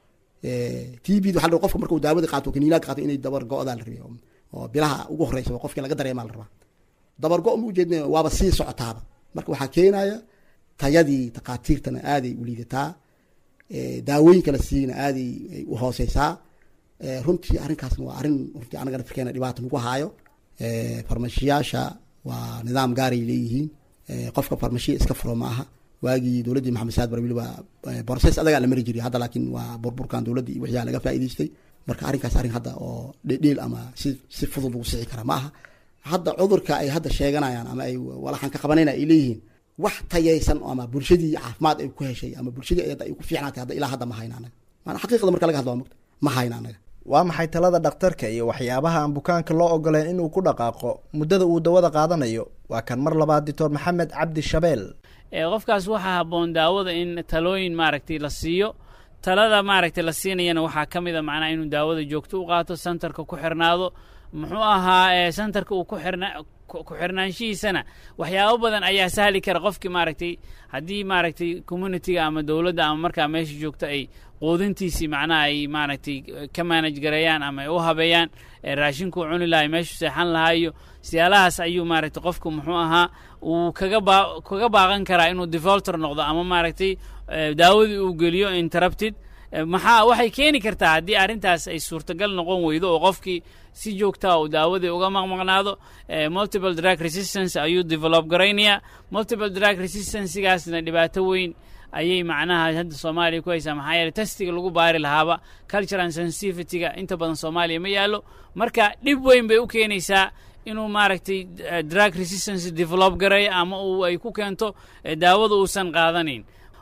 Speaker 14: t b da waxa qofka markuu daawada qaato kaniinaad qaato inay dabar go-daa la rabay oo bilaha ugu horeysa qofkii laga dareemaa la rabaa dabar go ma ujeedna waaba sii socotaaba marka waxaa keenaya tayadii takhaatiirtana aaday u liidataa daawooyinka la siiyana aaday u hooseysaa runtii arrinkaasna waa arrin runtii anagana firkeena dhibaata nagu haayo farmashiyaasha waa nidaam gaaray leeyihiin qofka farmashiya iska furo ma aha waagii dowladdii maxamed saad bar weliba borses adagaa la mari jiray hadda laakiin waa burburkan dowladdii iyo wixyaa laga faa'iidaystay marka arrinkaas arrin hadda oo dhedheel ama si si fudud lagu sixi kara ma aha hadda cudurka ay hadda sheeganayaan ama ay walaxan ka qabanayna ay leeyihiin wax tayaysan ama bulshadii caafimaad ay ku heshay ama bulshadii ay ku fiicnaatay hadda ilaa hadda ma hayna anaga maana xaqiiqada marka laga hadlo waa mogta ma hayna anaga
Speaker 11: waa maxay talada dhakhtarka iyo waxyaabaha aan bukaanka loo ogoleen inuu ku dhaqaaqo muddada uu dawada qaadanayo waa kan mar labaad doctor maxamed cabdi shabeel
Speaker 15: qofkaas waxaa habboon daawada in talooyin maaragtay la siiyo talada maaragtay la siinayana waxaa ka mid a macnaha inuu daawada joogto u qaato santarka ku xirnaado muxuu ahaa santarka uu ku xirna ku xirnaanshihiisana waxyaabo badan ayaa sahli kara qofkii maaragtay haddii maaragtay communityga ama dowladda ama markaa meesha joogto ay quudintiisii macnaha ay maaragtay ka manage gareeyaan ama ay u habeeyaan raashinkuu cuni lahay meeshu seexan lahaayo siyaalahaas ayuu maaragtay qofku muxuu ahaa uu kaga baa kaga baaqan karaa inuu defaultor noqdo ama maaragtay daawadii uu geliyo interrupted maxaa waxay keeni kartaa haddii arrintaas ay suurtagal noqon weydo oo qofkii si joogtaa uu daawadii uga maqmaqnaado multiple drug resistance ayuu develop garaynayaa multiple drug resistancegaasna dhibaato weyn ayay macnaha hadda soomaaliya ku haysaa maxaa yeeley testiga lagu baari lahaaba culture and sensitivity-ga inta badan soomaaliya ma yaallo marka dhib weyn bay u keenaysaa inuu maaragtay drug resistance develop gareeyo ama uu ay ku keento daawada uusan qaadanayn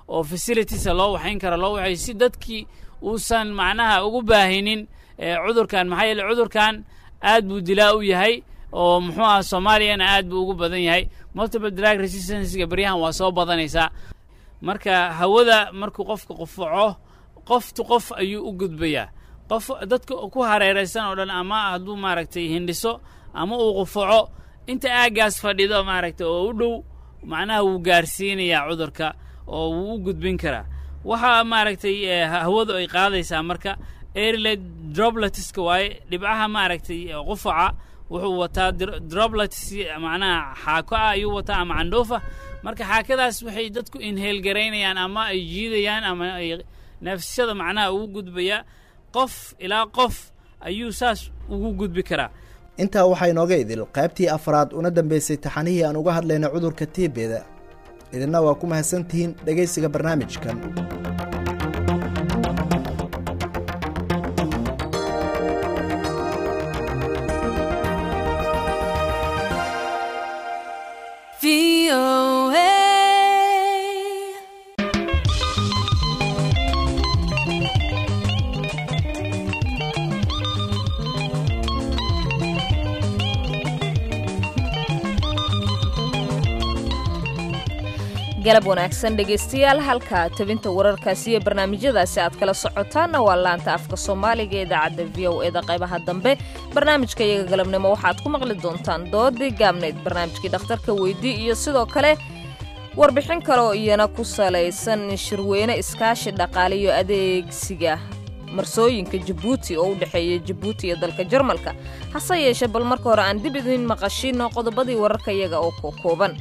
Speaker 15: oo facilitiesa loo waxayn kara loo waxay si dadkii uusan macnaha ugu baahinin cudurkan maxaa yeele cudurkan aad buu dilaa u yahay oo muxuu aha soomaaliyana aad buu ugu badan yahay multiple drug resistancega beryahan waa soo badanaysaa marka hawada markuu qofka qufaco qoftu qof ayuu u gudbayaa qof dadka ku hareeraysan oo dhan ama hadduu maaragtay hindhiso ama uu qufaco inta aaggaas fadhido maaragtay oo u dhow macnaha wuu gaarsiinayaa cudurka oo wuu u gudbin karaa waxaa maaragtay hawadu ay qaadaysaa marka airlet dropletiska waaye dhibcaha maaragtay qufaca wuxuu wataa droplets macnaha xaako ah ayuu wataa ama candhuufa marka xaakadaas waxay dadku inheel garaynayaan ama ay jiidayaan ama ay neefsashada macnaha ugu gudbayaa qof ilaa qof ayuu saas ugu gudbi karaa
Speaker 11: intaa waxaa inooga idil qaybtii afraad una dambaysay taxanihii aan uga hadlayna cudurka tiibeda idinna waa ku mahadsantihiin dhegaysiga barnaamijkan
Speaker 2: galab wanaagsan dhegaystayaal halka tabinta wararkaasi iyo barnaamijyadaasi aad kala socotaanna waa laanta afka soomaaliga ee idaacadda v o eda qaybaha dambe barnaamijka iyaga galabnimo waxaad ku maqli doontaan doodii gaabnayd barnaamijkii dhakhtarka weydii iyo sidoo kale warbixin kale oo iyana ku salaysan shirweyne iskaashi dhaqaale iyo adeegsiga marsooyinka jabuuti oo u dhexeeya jabuuti iyo dalka jarmalka hase yeeshee bal marka hore aan dib idin maqashiino qodobadii wararka iyaga oo ka kooban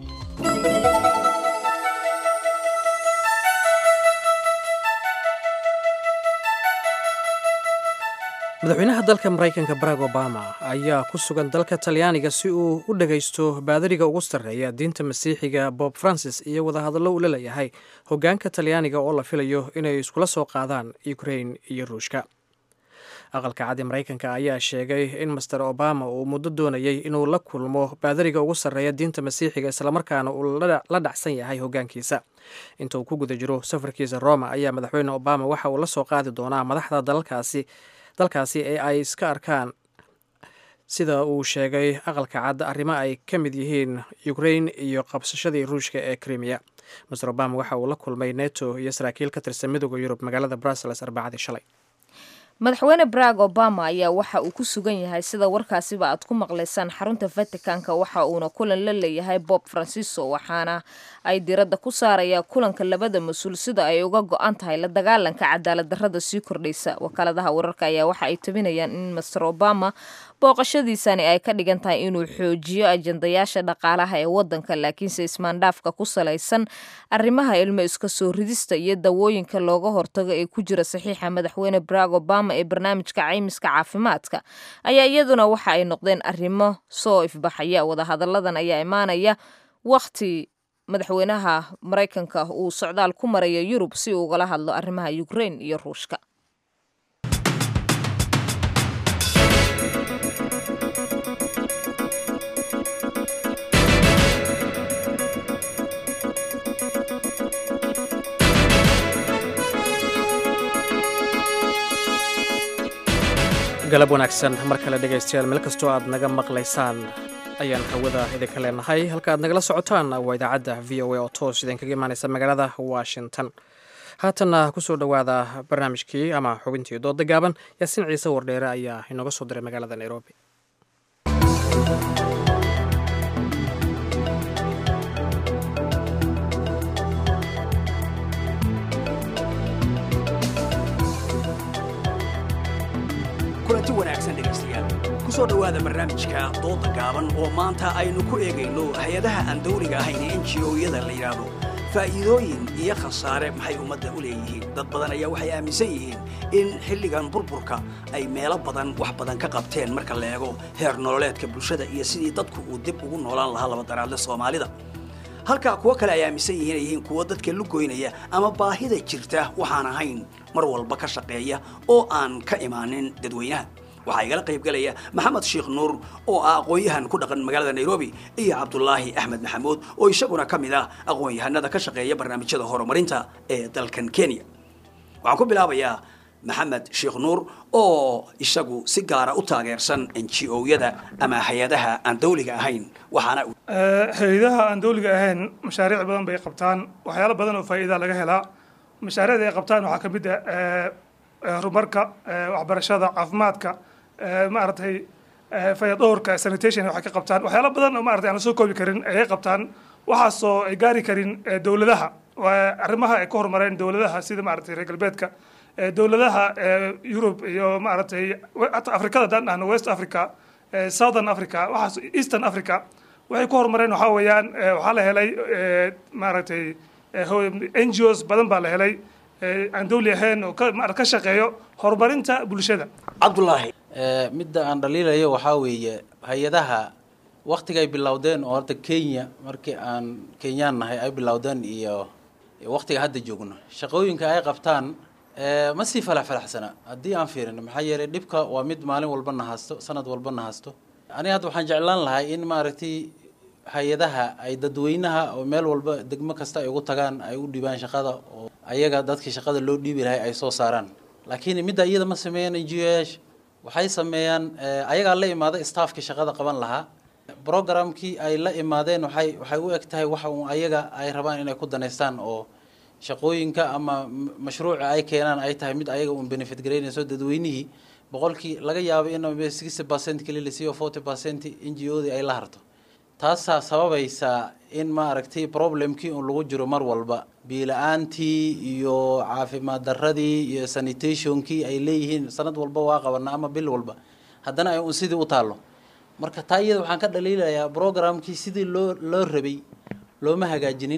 Speaker 1: madaxweynaha dalka maraykanka barack obama ayaa ku sugan dalka talyaaniga si uu u dhagaysto baadariga ugu sarreeya diinta masiixiga bob francis iyo wadahadallo uu laleeyahay hoggaanka talyaaniga oo la filayo inay iskula soo qaadaan ukrain iyo ruushka aqalka cad ee maraykanka ayaa sheegay in master obama uu muddo doonayay inuu la kulmo baadariga ugu sarreeya diinta masiixiga islamarkaana uu la dhacsan yahay hoggaankiisa inta uu ku guda jiro safarkiisa roma ayaa madaxweyne obama waxa uu la soo qaadi doonaa madaxda dalalkaasi dalkaasi ee ay iska arkaan sida uu sheegay aqalka cad arrimo ay ka mid yihiin ukrain iyo qabsashadii ruushka ee krimiya master obama waxa uu la kulmay neto iyo saraakiil ka tirsan midooda yurub magaalada brussels arbacadii shalay
Speaker 2: madaxweyne barack obama ayaa waxa uu ku sugan yahay sida warkaasiba aad ku maqlaysaan xarunta vaticanka waxa uuna kulan la leeyahay bob francisco waxaana ay diradda ku saaraya kulanka labada mas-uul sida ay uga go-an tahay la dagaalanka cadaalad darrada sii kordhaysa wakaaladaha wararka ayaa waxa ay tabinayaan in master obama booqashadiisani ay ka dhigan tahay inuu xoojiyo ajandayaasha dhaqaalaha ee wadanka laakiinse ismaandhaafka ku salaysan arrimaha ilmo iska soo ridista iyo dawooyinka looga hortago ee ku jira saxiixa madaxweyne barack obama ee barnaamijka caymiska caafimaadka ayaa iyaduna waxa ay noqdeen arrimo soo ifbaxaya wadahadalladan ayaa imaanaya wakhti madaxweynaha maraykanka uu socdaal ku maraya yurub si uu ugala hadlo arrimaha ukrain iyo ruushka
Speaker 1: galab wanaagsan mar kale dhegaystayaal meel kastoo aad naga maqlaysaan ayaan hawada idinka leenahay halka aad nagala socotaan waa idaacadda v o a oo toos idinkaga imaanaysa magaalada washington haatanna kusoo dhowaada barnaamijkii ama xubintii dooda gaaban yaasiin ciise wardheere ayaa inooga soo diray magaalada nairobi
Speaker 16: kulanti wanaagsan dhegaystayaal ku soo dhowaada barnaamijka dooda gaaban oo maanta aynu ku eegayno hay-adaha aan dawliga ahayn ee n g o-yada la yidhaahdo faa'iidooyin iyo khasaare maxay ummadda u leeyihiin dad badan ayaa waxay aaminsan yihiin in xilligan burburka ay meelo badan wax badan ka qabteen marka la eego heer nololeedka bulshada iyo sidii dadku uu dib ugu noolaan lahaa labadaraadle soomaalida halka kuwo kale ay aaminsan yihiin ay yihiin kuwo dadka lugoynaya ama baahida jirta waxaan ahayn mar walba ka shaqeeya oo aan ka imaanin dadweynaha waxaa igala qaybgalaya maxamed sheekh nuur oo ah aqoon-yahan ku dhaqan magaalada nairobi iyo cabdulaahi axmed maxamuud oo isaguna ka mid ah aqoon-yahanada ka shaqeeya barnaamijyada horumarinta ee dalkan kenya waxaan ku bilaabayaa maxamed sheekh nuur oo isagu si gaara u taageersan n g o-yada ama hay-adaha aan dawliga ahayn waxaana
Speaker 17: hay-adaha aan dawliga ahayn mashaariic badan bay qabtaan waxyaalo badan oo faa'iida laga helaa mashaariicda ay qabtaan waxaa ka mid ah horumarka waxbarashada caafimaadka maaragtay fayadhowrka sanitation waxay ka qabtaan waxyaalo badan oo maaragtay aan la soo koobi karin ayay qabtaan waxaasoo ay gaari karin dowladaha arrimaha ay ka horumareen dowladaha sida maaragtay reer galbeedka dowladaha Europe iyo maaragtay hata Afrikada dhan ahna West Africa Southern Africa waxaas Eastern Africa waxay ku horumareen waxa weeyaan waxaa la helay maaragtay N G Os badan baa la helay aan dawli ahayn oo ka shaqeeyo horumarinta bulshada
Speaker 16: cabdullaahi
Speaker 18: midda aan dhaliilayo waxaa weeye hay-adaha waqtiga ay bilowdeen oo horta Kenya markii aan Kenyaan nahay ay bilowdeen iyo waqtiga hadda joogno shaqooyinka ay qabtaan ma sii falaxfalaxsana haddii aan fiirino maxaa yeelay dhibka waa mid maalin walba na haasto sanad walba na haasto aniga hadda waxaan jeclaan lahay in maaragtay hay-adaha ay dadweynaha oo meel walba degmo kasta ay ugu tagaan ay u dhibaan shaqada oo ayaga dadkii shaqada loo dhiibi lahay ay soo saaraan laakiin midda iyada ma sameeyaan N G O-yaasha waxay sameeyaan ayagaa la imaada staffka shaqada qaban lahaa programkii ay la imaadeen waxay waxay u eg tahay waxa uu ayaga ay rabaan inay ku daneystaan oo shaqooyinka ama mashruuca ay keenaan ay tahay mid ayaga uun benefit gareynayso dadweynihii boqolkii laga yaabo in sixty percent kali la siiyo forty percent N G O-dii ay la harto taasaa sababaysa in ma aragtay problemkii un lagu jiro mar walba biila-aantii iyo caafimaad darradii iyo sanitationkii ay leeyihiin sanad walba waa qabanaa ama bil walba haddana ay un sidii u taallo marka taa iyada waxaan ka dhaliilayaa programkii sidii loo loo rabay looma hagaajinin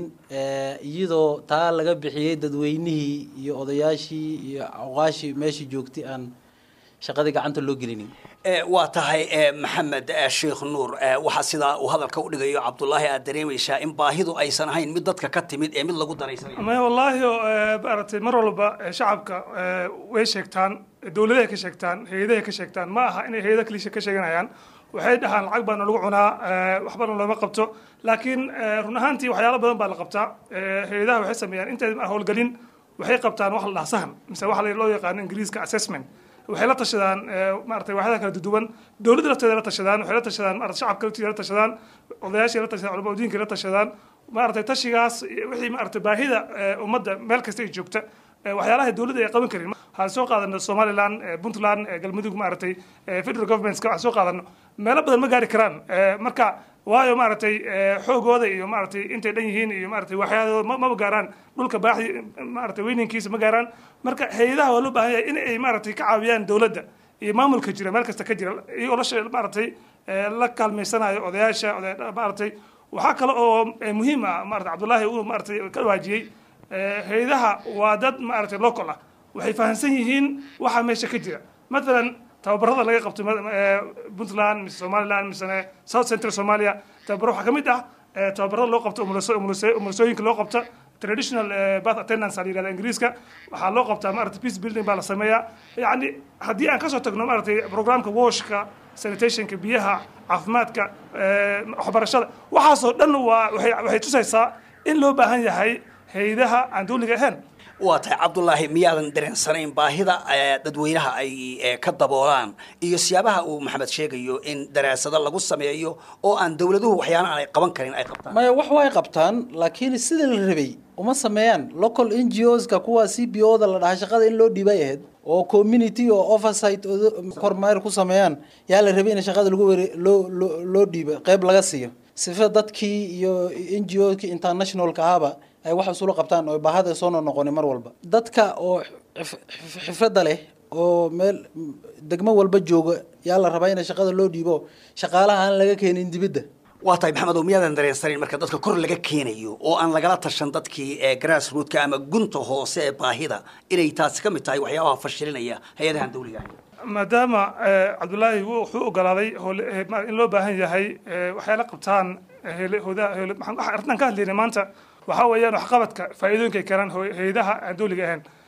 Speaker 18: iyadoo taa laga bixiyey dadweynihii iyo odayaashii iyo awqaashii meeshii joogtay aan shaqadii gacanta loo gelinin
Speaker 16: waa tahay maxamed sheekh nuur waxaa sidaa uu hadalka u dhigayo cabdullaahi aad dareemaysaa in baahidu aysan ahayn mid dadka ka timid ee mid lagu daraysanayo
Speaker 17: ma wallaahi maaragtay mar walba shacabka way sheegtaan dowladahay ka sheegtaan hay-adahay ka sheegtaan ma aha inay hay-ada kalisha ka sheeganayaan waxay dhahaan lacag baana lagu cunaa waxbana looma qabto laakiin run ahaantii waxyaalo badan baa la qabtaa hay-adaha waxay sameeyaan intay howlgelin waxay qabtaan wax la dhaha sahan mise waxa loo yaqaano ingiriiska assessment waxay la tashadaan maaragtay waaxda kala duwan dowladda lafteeda la tashadaan waxay la tashadaan maaragtay shacabka lafteeda la tashadaan odayaashii la tashadaan culimada diinka la tashadaan maaragtay tashigaas wixii maaragtay baahida ummadda meel kasta ay joogta waxyaalaha dowladda ay qaban karin waxaan soo qaadano Somaliland Puntland galmudug maaragtay federal governmentska waxaan soo qaadano meelo badan ma gaari karaan marka waayo maaragtay xoogooda iyo maaragtay intay dhan yihiin iyo maaragtay waxyaadooda ma gaaraan dhulka baaxi maaragtay weyninkiisa ma gaaraan marka hay-adaha waa loo baahan yahay in ay maaragtay ka caawiyaan dowladda iyo maamulka jira meel kasta ka jira iyagoo la maaragtay la kaalmaysanayo odayaasha maaragtay waxaa kale oo muhiim ah maaragtay cabdullaahi uu maaragtay ka waajiyey hay-adaha waa dad maaragtay local ah waxay fahamsan yihiin waxa meesha ka jira mathalan tababarada laga qabto Puntland mise Somaliland mise South Central Somalia tababaro waxaa ka mid ah tababarada loo qabto umulasooyinka loo qabto traditional birth attendance la yiraahdo ingiriiska waxaa loo qabtaa maaragtay peace building baa la sameeyaa yacni haddii aan kasoo tagno maaragtay programka washka sanitationka biyaha caafimaadka waxbarashada waxaasoo dhan waa waxay tusaysaa in loo baahan yahay hay-adaha aan dawliga ahayn
Speaker 16: waa tahay cabdullaahi miyaadan dareensanayn baahida dadweynaha ay ka daboolaan iyo siyaabaha uu maxamed sheegayo in daraasado lagu sameeyo oo aan dowladuhu waxyaana aanay qaban karin ay qabtaan
Speaker 18: maya wax way qabtaan laakiin sida la rabay uma sameeyaan local N G Os-ka kuwa C B O-da la dhahay shaqada in loo dhiibay ahayd oo community oo oversight kormeer ku sameeyaan yaa la rabay in shaqada lagu loo loo dhiibay qayb laga siiyo sifa dadkii iyo N G O-kii international-ka ahaba ay wax usul qabtaan oo baahada soo noqon mar walba dadka oo xifrada leh oo meel degmo walba jooga yaa la rabaa in shaqada loo dhiibo shaqaalaha aan laga keenin dibadda
Speaker 16: waa tahay maxamed oo miyaadan dareensanayn marka dadka kor laga keenayo oo aan lagala tashan dadkii ee grassrootka ama gunta hoose ee baahida inay taasi ka mid tahay waxyaabaha fashilinaya hay-adahan dawliga ah
Speaker 17: maadaama cabdullaahi wuxuu ogolaaday in loo baahan yahay waxyaala qabtaan arrintan ka hadlaynay maanta waxaa weeyaan waxqabadka faa'iidooyinka ay keenaan hay-adaha aan dawliga ahayn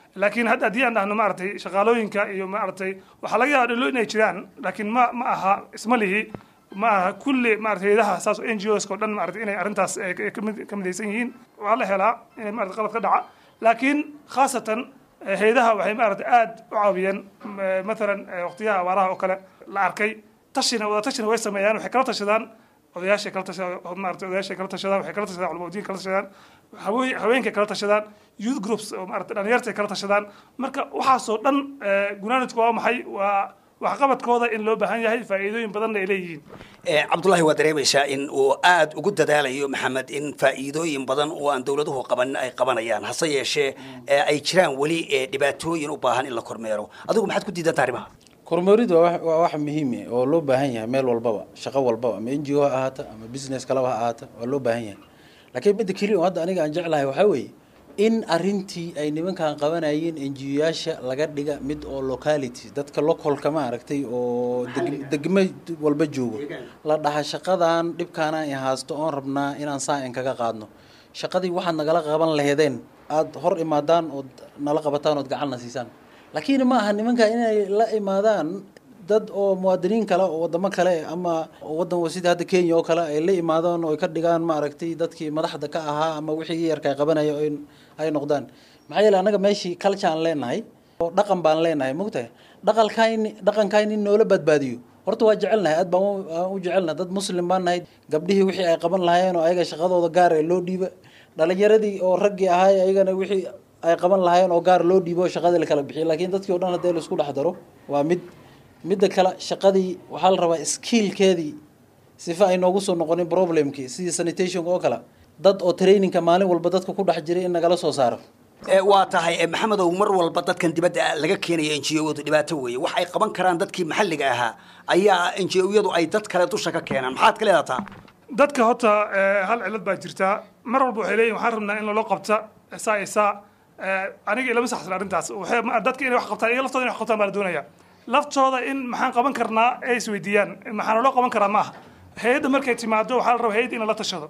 Speaker 17: laakiin hadda haddii aan dhahno maaragtay shaqaalooyinka iyo maaragtay waxaa laga yaaba dhalo inay jiraan laakiin ma ma aha isma lihi ma aha kulli maaragtay hayadaha saas n g o ska oo dhan maaragtay inay arrintaas ka midaysan yihiin waa la helaa inay maaragtay qalad ka dhaca laakiin khaasatan hayadaha waxay maaragtay aad u caawiyeen mathalan waqtiyaha abaaraha oo kale la arkay tashina wada tashina way sameeyaan waxay kala tashadaan odayaashay kala tashadaan maaragtay odayaashay kala tashadaan waxay kala tashadaan culamo diin kala tashadaan haweenkay kala tashadaan youth groups oo maaragtay dhalinyartay kala tashadaan marka waxaasoo dhan gunaanadku waa maxay waa waxqabadkooda in loo baahan yahay faa'iidooyin badanna ay leeyihiin
Speaker 16: cabdullaahi waa dareemaysaa in uu aad ugu dadaalayo maxamed in faa'iidooyin badan oo aan dowladuhu qaban ay qabanayaan hase yeeshee ay jiraan weli dhibaatooyin u baahan in la kormeero adigu maxaad ku diidantaa arrimaha
Speaker 18: kormeeridu waa wax muhiim ah oo loo baahan yahay meel walbaba shaqo walbaba ama n g o ha ahaata ama business kalaba ha ahaata waa loo baahan yahay laakiin midda keliya oo hadda aniga aan jeclahay waxaa weeye in arrintii ay nimankan qabanayeen n g o yaasha laga dhiga mid oo locality dadka localka ma aragtay oo degmo walba joogo la dhaha shaqadan dhibkaana ay haasto oon rabnaa inaan saa in kaga qaadno shaqadii waxaad nagala qaban laheedeen aada hor imaadaan ood nala qabataan ood gacanna siisaan laakiin ma aha nimanka inay la imaadaan dad oo muwaadiniin kale oo wadamo kale ama wadan sida hadda Kenya oo kale ay la imaadaan oo ay ka dhigaan ma aragtay dadkii madaxda ka ahaa ama wixii yarka qabanaya ay noqdaan maxay yeelay anaga meeshii culture aan leenahay oo dhaqan baan leenahay mugtahay dhaqalkayn dhaqankayn in noola badbaadiyo horta waa jecelnahay aad baan u jecelnahay dad muslim baan nahay gabdhihii wixii ay qaban lahaayeen oo ayaga shaqadooda gaar ee loo dhiiba dhalinyaradii oo raggii ahaa ayagana wixii ay qaban lahaayeen oo gaar loo dhiibo shaqada la kala bixiyo laakiin dadkii oo dhan hadii la isku dhex daro waa mid midda kale shaqadii waxaa la rabaa skillkeedii sifa ay noogu soo noqonin problemkii sidii sanitation oo kale dad oo trainingka maalin walba dadka ku dhex jiray in nagala soo saaro
Speaker 16: waa tahay maxamed oo mar walba dadkan dibadda laga keenayo n g o-du dhibaato weeye wax ay qaban karaan dadkii maxalliga ahaa ayaa n g o-yadu ay dad kale dusha ka keenaan maxaad ka leedataa
Speaker 17: dadka horta hal cilad baa jirtaa mar walba waxay leeyihin waxaan rabnaa in lolo qabta saa iyo saa aniga ilama saxsan arrintaas waxay dadka inay wax qabtaan iyo laftooda inay wax qabtaan baa la doonaya laftooda in maxaan qaban karnaa ay isweydiiyaan maxaan loo qaban karaa ma aha hay-adda markay timaado waxaa la rabaa hay-adda in la tashado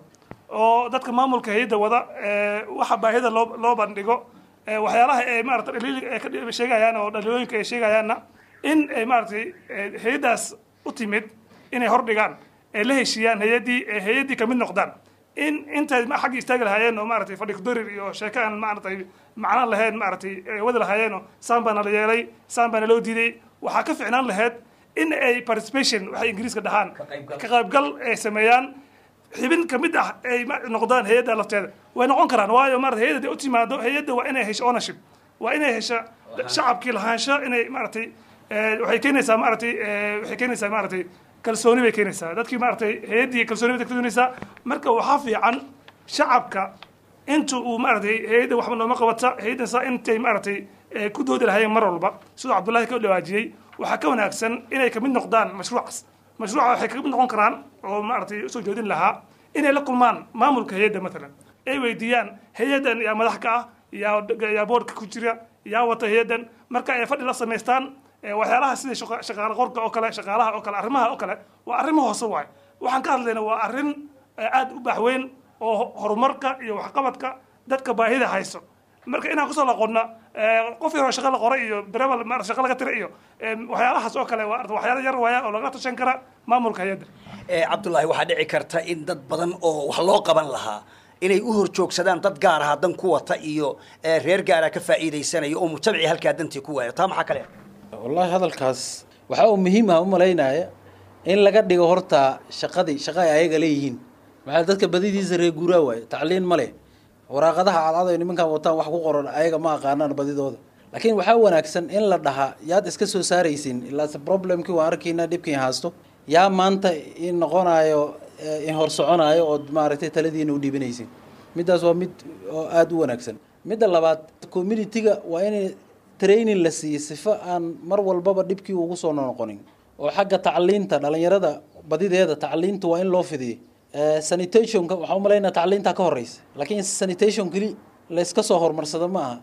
Speaker 17: oo dadka maamulka hay-adda wada waxa baahida loo loo bandhigo waxyaalaha ay maaragtay dhaliil ay ka sheegayaan oo dhaliilooyinka ay sheegayaanna in ay maaragtay hay-addaas u timid inay hordhigaan ay la heshiiyaan hay-addii hay-addii kamid noqdaan in intay xagga istaagi lahaayeen oo maaragtay fadhi kudarir iyo sheeko aan maaragtay macno lahayn maaragtay wadi lahaayeenoo saan baana la yeelay saan baana loo diiday waxaa ka ficnaan lahayd in ay participation waxay ingiriiska dhahaan ka qaybgal ay sameeyaan xibin ka mid ah ay noqdaan hay-adda lafteeda way noqon karaan waayo maarata hay-adda u timaado hay-adda waa inay hesho ownership waa inay hesho shacabkii lahaansho inay maaragtay waxay keenaysaa maaragtay waxay keenaysaa maaragtay kalsooni bay keenaysaa dadkii maaragtay hay-addii kalsooni bay keenaysaa marka waxaa fiican shacabka inta uu maaragtay hay-adda waxba nooma qabata hay-addan saa intay maaragtay ku doodi lahaayeen mar walba sidoo cabdullaahi ka dhawaajiyey waxaa ka wanaagsan inay kamid noqdaan mashruucaas mashruuca waxay kamid noqon karaan oo maaragtay usoo jeedin lahaa inay la kulmaan maamulka hay-adda matalan ay weydiiyaan hay-addan yaa madax ka ah yaa yaa boodhka ku jira yaa wata hay-addan marka ay fadhi la samaystaan waxyaalaha sida shaqaale qorka oo kale shaqaalaha oo kale arrimaha oo kale waa arrimo hoose waay waxaan ka hadlayna waa arrin aad u baaxweyn oo horumarka iyo waxqabadka dadka baahida hayso marka inaan kusoo laqonna qof yaroo shaqa la qoray iyo dareebal ma shaqa laga tira iyo waxyaalahaas oo kale waa waxyaala yar waaya oo laga tashan kara maamulka hay-adda
Speaker 16: cabdullaahi waxaa dhici karta in dad badan oo wax loo qaban lahaa inay u horjoogsadaan dad gaar aha dan ku wata iyo reer gaara ka faa'iidaysanaya oo mujtamacii halkaa dantii ku waayo taa maxaa kale
Speaker 18: wallahi hadalkaas waxaa uu muhiim ah u malaynaya in laga dhigo horta shaqadii shaqa ay ayaga leeyihiin maxaa dadka badidiisa reer guuraa waaye tacliin ma leh waraaqadaha cadcad ay nimankan wataan wax ku qoran ayaga ma aqaanaan badidooda laakiin waxaa wanaagsan in la dhahaa yaad iska soo saaraysin ilaase problemkii waan arkaynaa dhibkii haasto yaa maanta in noqonayo in hor soconayo ood maaragtay taladiina u dhiibanaysin middaas waa mid oo aada u wanaagsan midda labaad communitiga waa inay training la siiyey sifo aan mar walbaba dhibkii ugu soo noqonin oo xagga tacliinta dhalinyarada badideeda tacliinta waa in loo fidiyey sanitationka waxaa u malaynaa tacliintaa ka horeysa laakiin sanitation keli la iska soo horumarsado ma aha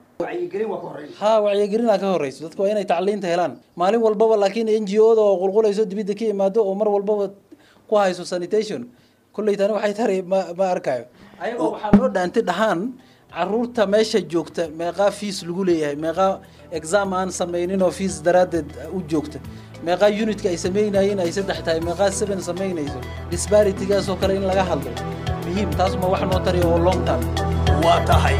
Speaker 18: ha wacyigelinaa ka horeyso dadka waa inay tacliinta helaan maalin walbaba laakiin n g o da oo qulqulayso dibidda ka imaado oo mar walbaba ku hayso sanitation kulley tani waxay tari ma ma arkayo ayagoo waxaa loo dhaantay dhahaan caruurta meesha joogta meeqaa fees lagu leeyahay meeqaa exam aan samaynin oo fees daraaddeed u joogta meeqaa unitka ay samaynayeen ay saddex tahay meeqaa seven samaynayso disparity-gaas oo kale in laga hadlo muhiim taas ma wax noo tariyo oo long term
Speaker 16: waa tahay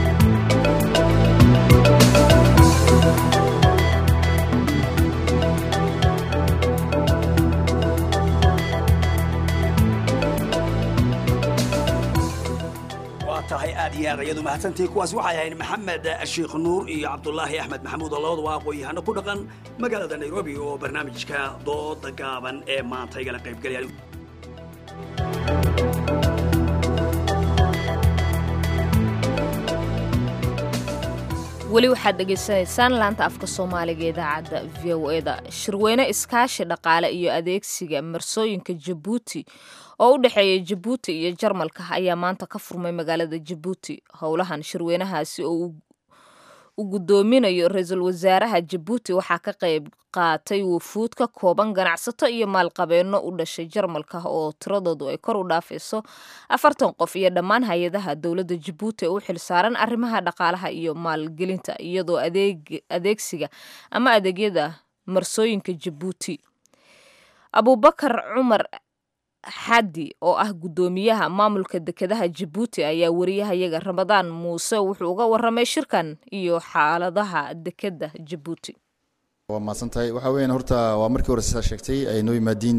Speaker 16: tahay aad iyo aad ayadu mahadsantii kuwaas waxay ahayd maxamed sheekh nuur iyo cabdulaahi axmed maxamuud oo labadu waa aqoon-yahano ku dhaqan magaalada nairobi oo barnaamijka dooda gaaban ee maanta igala qaybgelaya
Speaker 2: weli waxaad dhegaysanaysaan laanta afka soomaaliga idaacadda v o eda shirweyne iskaashi dhaqaale iyo adeegsiga marsooyinka jabuuti oo u dhexeeya jabuuti iyo jarmalka ayaa maanta ka furmay magaalada jabuuti howlahan shirweynahaasi oo uu guddoominayo ra-iisul wasaaraha jabuuti waxaa ka qayb qaatay wufuud ka kooban ganacsato iyo maalqabeenno u dhashay jarmalka oo tiradoodu ay kor u dhaafayso afartan qof iyo dhammaan hay-adaha dowladda jabuuti ee u xilsaaran arrimaha dhaqaalaha iyo maalgelinta iyadoo adeegsiga ama adeegyada marsooyinka jabuuti abubakar cumar xaddi oo ah guddoomiyaha maamulka dekedaha jabuuti ayaa wariyahayaga ramadaan muuse wuxuu uga warramay shirkan iyo xaaladaha dekeda jabuuti
Speaker 19: waa mahadsantahay waxaa weeyaan horta waa markii hore sidaa sheegtay ay noo yimaadiin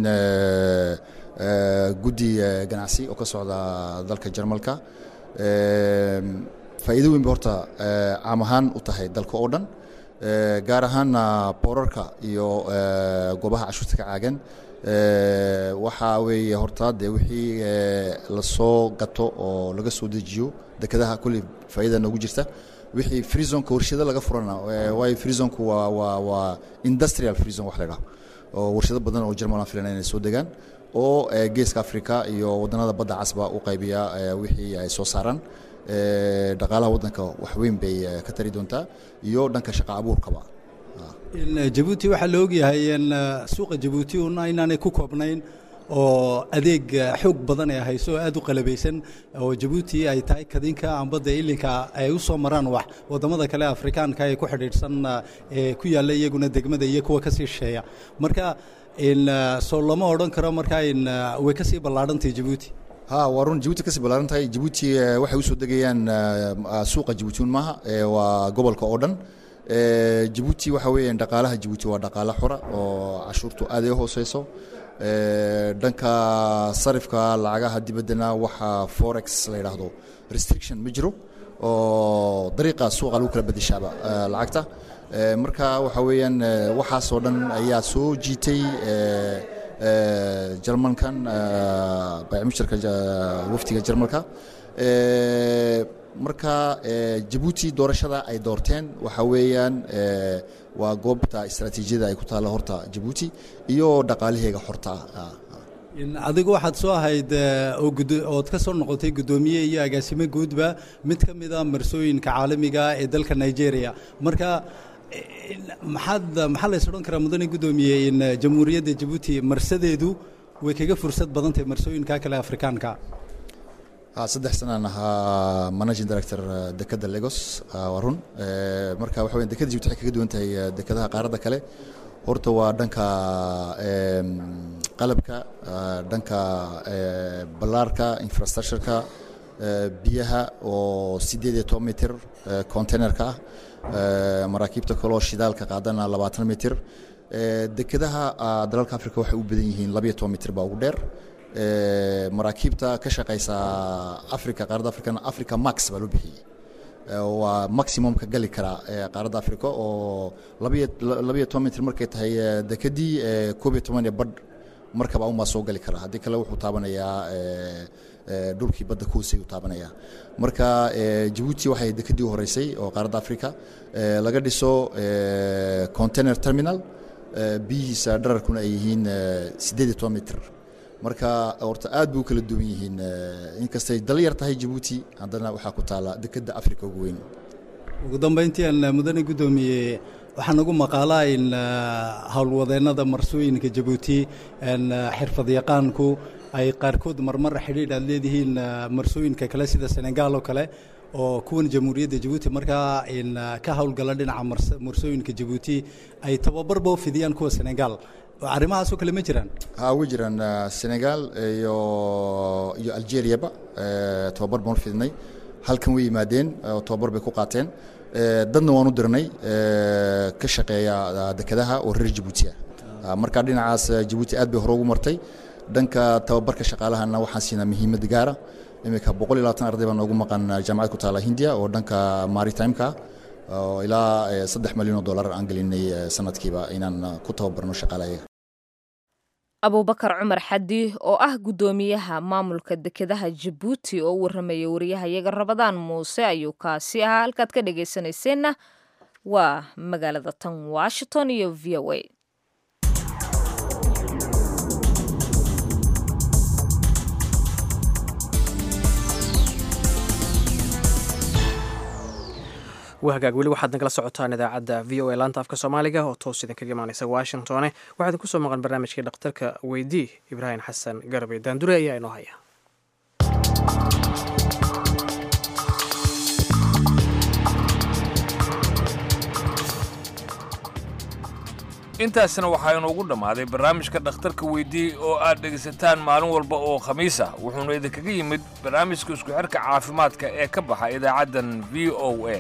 Speaker 19: guddi ganacsi oo ka socda dalka jarmalka faa'iido weyn ba horta caam ahaan u tahay dalka oo dhan gaar ahaanna boorarka iyo goobaha cashuurta ka caagan waxaa weeye horta dee wixii lasoo gato oo laga soo dejiyo dekedaha kulli faa'iida noogu jirta wixii freezonka warshado laga furana waayo freezonku waa waa waa industrial freezon wax la yidhaho oo warshado badan oo jarmalan filan inay soo degaan oo geeska africa iyo waddanada badda casba u qaybiya wixii ay soo saaraan dhaqaalaha waddanka wax weyn bay ka tari doontaa iyo dhanka shaqa abuurkaba
Speaker 20: jabuuti waxaa la ogyahay in suuqa jabuuti una inaanay ku koobnayn oo adeeg xoog badan ay hayso aad u qalabaysan oo jabuuti ay tahay kadinka ambadda ilinka ay u soo maraan wax waddamada kale afrikaanka ee ku xidhiidhsan ee ku yaalla iyaguna degmada iyo kuwa ka sii shisheeya marka in soo lama odhan karo markaa in way ka sii ballaadhantahay jabuuti
Speaker 19: ha waa run jabuuti kasii ballaaran tahay jabuuti waxay u soo degayaan suuqa jabuutiun maaha waa gobolka oo dhan jabuuti waxa weeyaan dhaqaalaha jabuuti waa dhaqaale xora oo cashuurtu aad ay u hooseyso dhanka sarifka lacagaha dibaddana waxa forex la yidhaahdo restriction ma jiro oo dariiqa suuqa lagu kala bedeshaaba lacagta marka waxa weeyaan waxaasoo dhan ayaa soo jiitay jarmalkan baycmushtarka waftiga jarmalka marka jabuuti doorashada ay doorteen waxa weeyaan waa goobta istaraatiijiyada ay ku taalla horta jabuuti iyo dhaqaalaheega horta
Speaker 20: adigu waxaad soo ahayd ood ka soo noqotay guddoomiye iyo agaasimo guudba mid ka mid a marsooyinka caalamiga ee dalka nigeria marka maxaad maxaa la is odhan karaa mudane guddoomiye in jamhuuriyadda jabuuti marsadeedu way kaga fursad badan tahay marsooyinka kale afrikaanka
Speaker 19: saddex sanaan ahaa managing director dekeda Lagos waa run marka waxa weyn dekeda Djibouti waxay kaga duwan tahay dekadaha qaaradda kale horta waa dhanka qalabka dhanka ballaarka infrastructure-ka biyaha oo sideed iyo toban mitir containerka ah maraakiibta kaloo shidaalka qaadana labaatan mitir dekadaha dalalka Afrika waxay u badan yihiin laba iyo toban mitir baa ugu dheer maraakiibta ka shaqeysa Afrika qaaradda Afrikana Africa Max baa loo bixiyay waa maximum ka gali kara qaaradda Afrika oo laba iyo toban mitir markay tahay dekadii koob iyo toban ee badh markaba uma soo gali kara hadii kale wuxuu taabanayaa dhulkii badda kuusay u taabanaya marka Djibouti waxay dekadii horeysay oo qaaradda Afrika laga dhiso container terminal biisa dhararkuna ay yihiin sideed iyo toban mitir marka horta aad buu kala duwan yihiin inkastay dal yar tahay Djibouti haddana waxaa ku taala dekada Afrika ugu weyn
Speaker 20: ugu dambeyntii aan mudane guddoomiye waxaan ugu maqaalaa in howlwadeennada marsooyinka Djibouti xirfadyaqaanku ay qaarkood marmar xidhiidh aad leedihiin marsooyinka kale sida Senegal oo kale oo kuwan jamhuuriyadda jabuuti markaa in ka howlgala dhinaca mursooyinka jabuuti ay tababarba u fidiyaan kuwa senegal arrimahaasoo kale ma jiraan
Speaker 19: ha ugu jiraan senegal iyo iyo algeriaba tababar baan u fidinay halkan way yimaadeen oo tababar bay ku qaateen dadna waan u dirnay ka shaqeeya dekedaha oo reer jabuuti ah marka dhinacaas jabuuti aad bay hore ugu martay dhanka tababarka shaqaalahana waxaan siinaa muhiimad gaara imika boqol iyo labaatan arday baan ugu maqan jaamacad ku taala Hindiya oo dhanka maritime-ka oo ilaa saddex milyan oo dollar aan gelinay sanadkiiba inaan ku tababarno shaqaalaha
Speaker 2: abubakar cumar xadi oo ah gudoomiyaha maamulka dekedaha Jabuuti oo warramaya wariyahayaga Rabadaan Muuse ayuu kaasi ahaa halkaad ka dhageysanayseena waa magaalada tan Washington iyo V O A
Speaker 1: wahagaag weli waxaad nagala socotaan idaacadda v o a laanta afka soomaaliga oo toos idinkaga imaanaysa washingtone waxaa idin kusoo maqan barnaamijkii dhakhtarka weydii ibraahim xasan garbe daandure ayaa inoo haya
Speaker 21: intaasna waxaa inoogu dhammaaday barnaamijka dhakhtarka weydii oo aad dhegaysataan maalin walba oo khamiis ah wuxuuna idinkaga yimid barnaamijka isku xidhka caafimaadka ee ka baxa idaacaddan v o a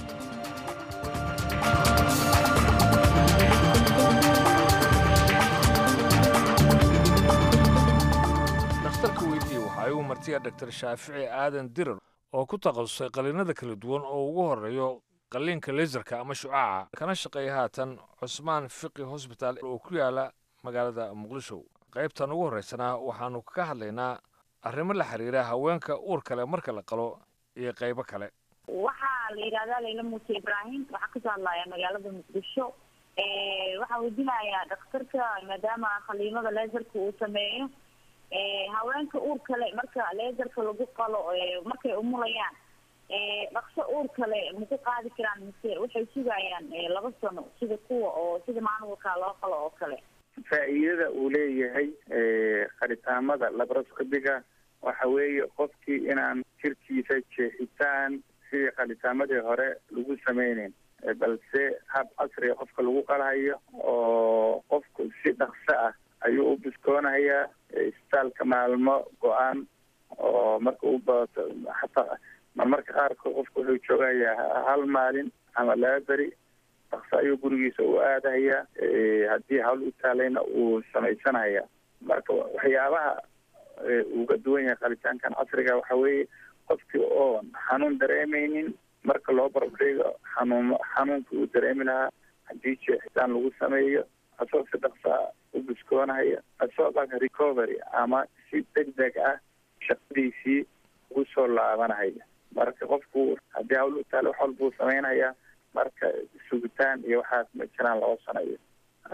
Speaker 21: dhakhtarka weydii waxaa igu martiya dhaktar shaafici aadan dirar oo ku takhasusay qaliinada kala duwan oo ugu horreeyo qalliinka leesarka ama shucaaca kana shaqeeya haatan cusmaan fiqi hosbitaal oo ku yaala magaalada muqdisho qaybtan ugu horraysana waxaannu ka hadlaynaa arrimo la xiriira haweenka uur kale marka la qalo iyo qaybo kale
Speaker 22: waxaa la yidhahdaa layla muuse ibraahim waxaa kasoo hadlaya magaalada muqdisho waxaa weydiinayaa dhakhtarka maadaama khaliimada leesarka uu sameeyo haweenka uur kale marka leesarka lagu qalo markay umulayaan dhaqso uur kale maku qaadi karaan mise waxay sugayaan laba sano sida kuwa oo sida maamulka loo qalo oo kale
Speaker 23: faa'iidada uu leeyahay qaritaamada laparoscopiga waxa weeye qofkii inaan jirkiisa jeexitaan sidii qalitaamadii hore lagu sameyneyn balse hab casriga qofka lagu qalhayo oo qofku si dhaqso ah ayuu u biskoonayaa isbitaalka maalmo go-aan oo marka u badato hataa marmarka qaarkood qofku wuxuu joogayaa hal maalin ama laba beri dhaqso ayuu gurigiisa u aadahayaa haddii hawl u taalayna uu samaysanaya marka waxyaabaha uga duwan yahay qalitaankan casriga waxa weeye qofkii oon xanuun dareemeynin marka loo barbardhigo xanuun xanuunka uu dareemi lahaa haddii jeexitaan lagu sameeyo asagoo si dhaqsaa u biskoonahaya asagoo baka recovery ama si deg deg ah shaqadiisii ugu soo laabanahaya marka qofku haddii hawl u taale wax walbuu samaynayaa marka sugitaan iyo waxaas ma jiraan laba sano iyo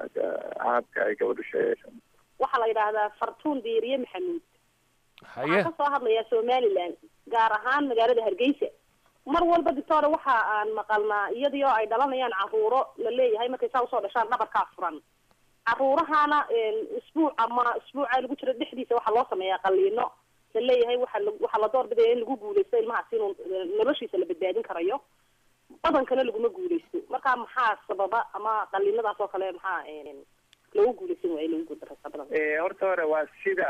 Speaker 23: habka ay gabadhu sheegayso
Speaker 24: waxaa la yidhaahdaa fartuun diiriye maxamuud
Speaker 21: haye
Speaker 24: waxaan kasoo hadlayaa somaliland gaar ahaan magaalada hargeysa mar walba doctora waxa aan maqalnaa iyadii oo ay dhalanayaan caruuro la leeyahay markay saa usoo dhashaan dhabarkaa furan caruurahana isbuuc ama isbuuca lagu jiro dhexdiisa waxaa loo sameeyaa qaliino la leeyahay waxa waxaa la doorbidaya in lagu guuleysto ilmahaas inuu noloshiisa la badbaadin karayo badankana laguma guuleysto marka maxaa sababa ama qaliinadaas oo kale maxaa lagu guuleysan waaya lagu guuldarasa badan
Speaker 23: horta hore waa sida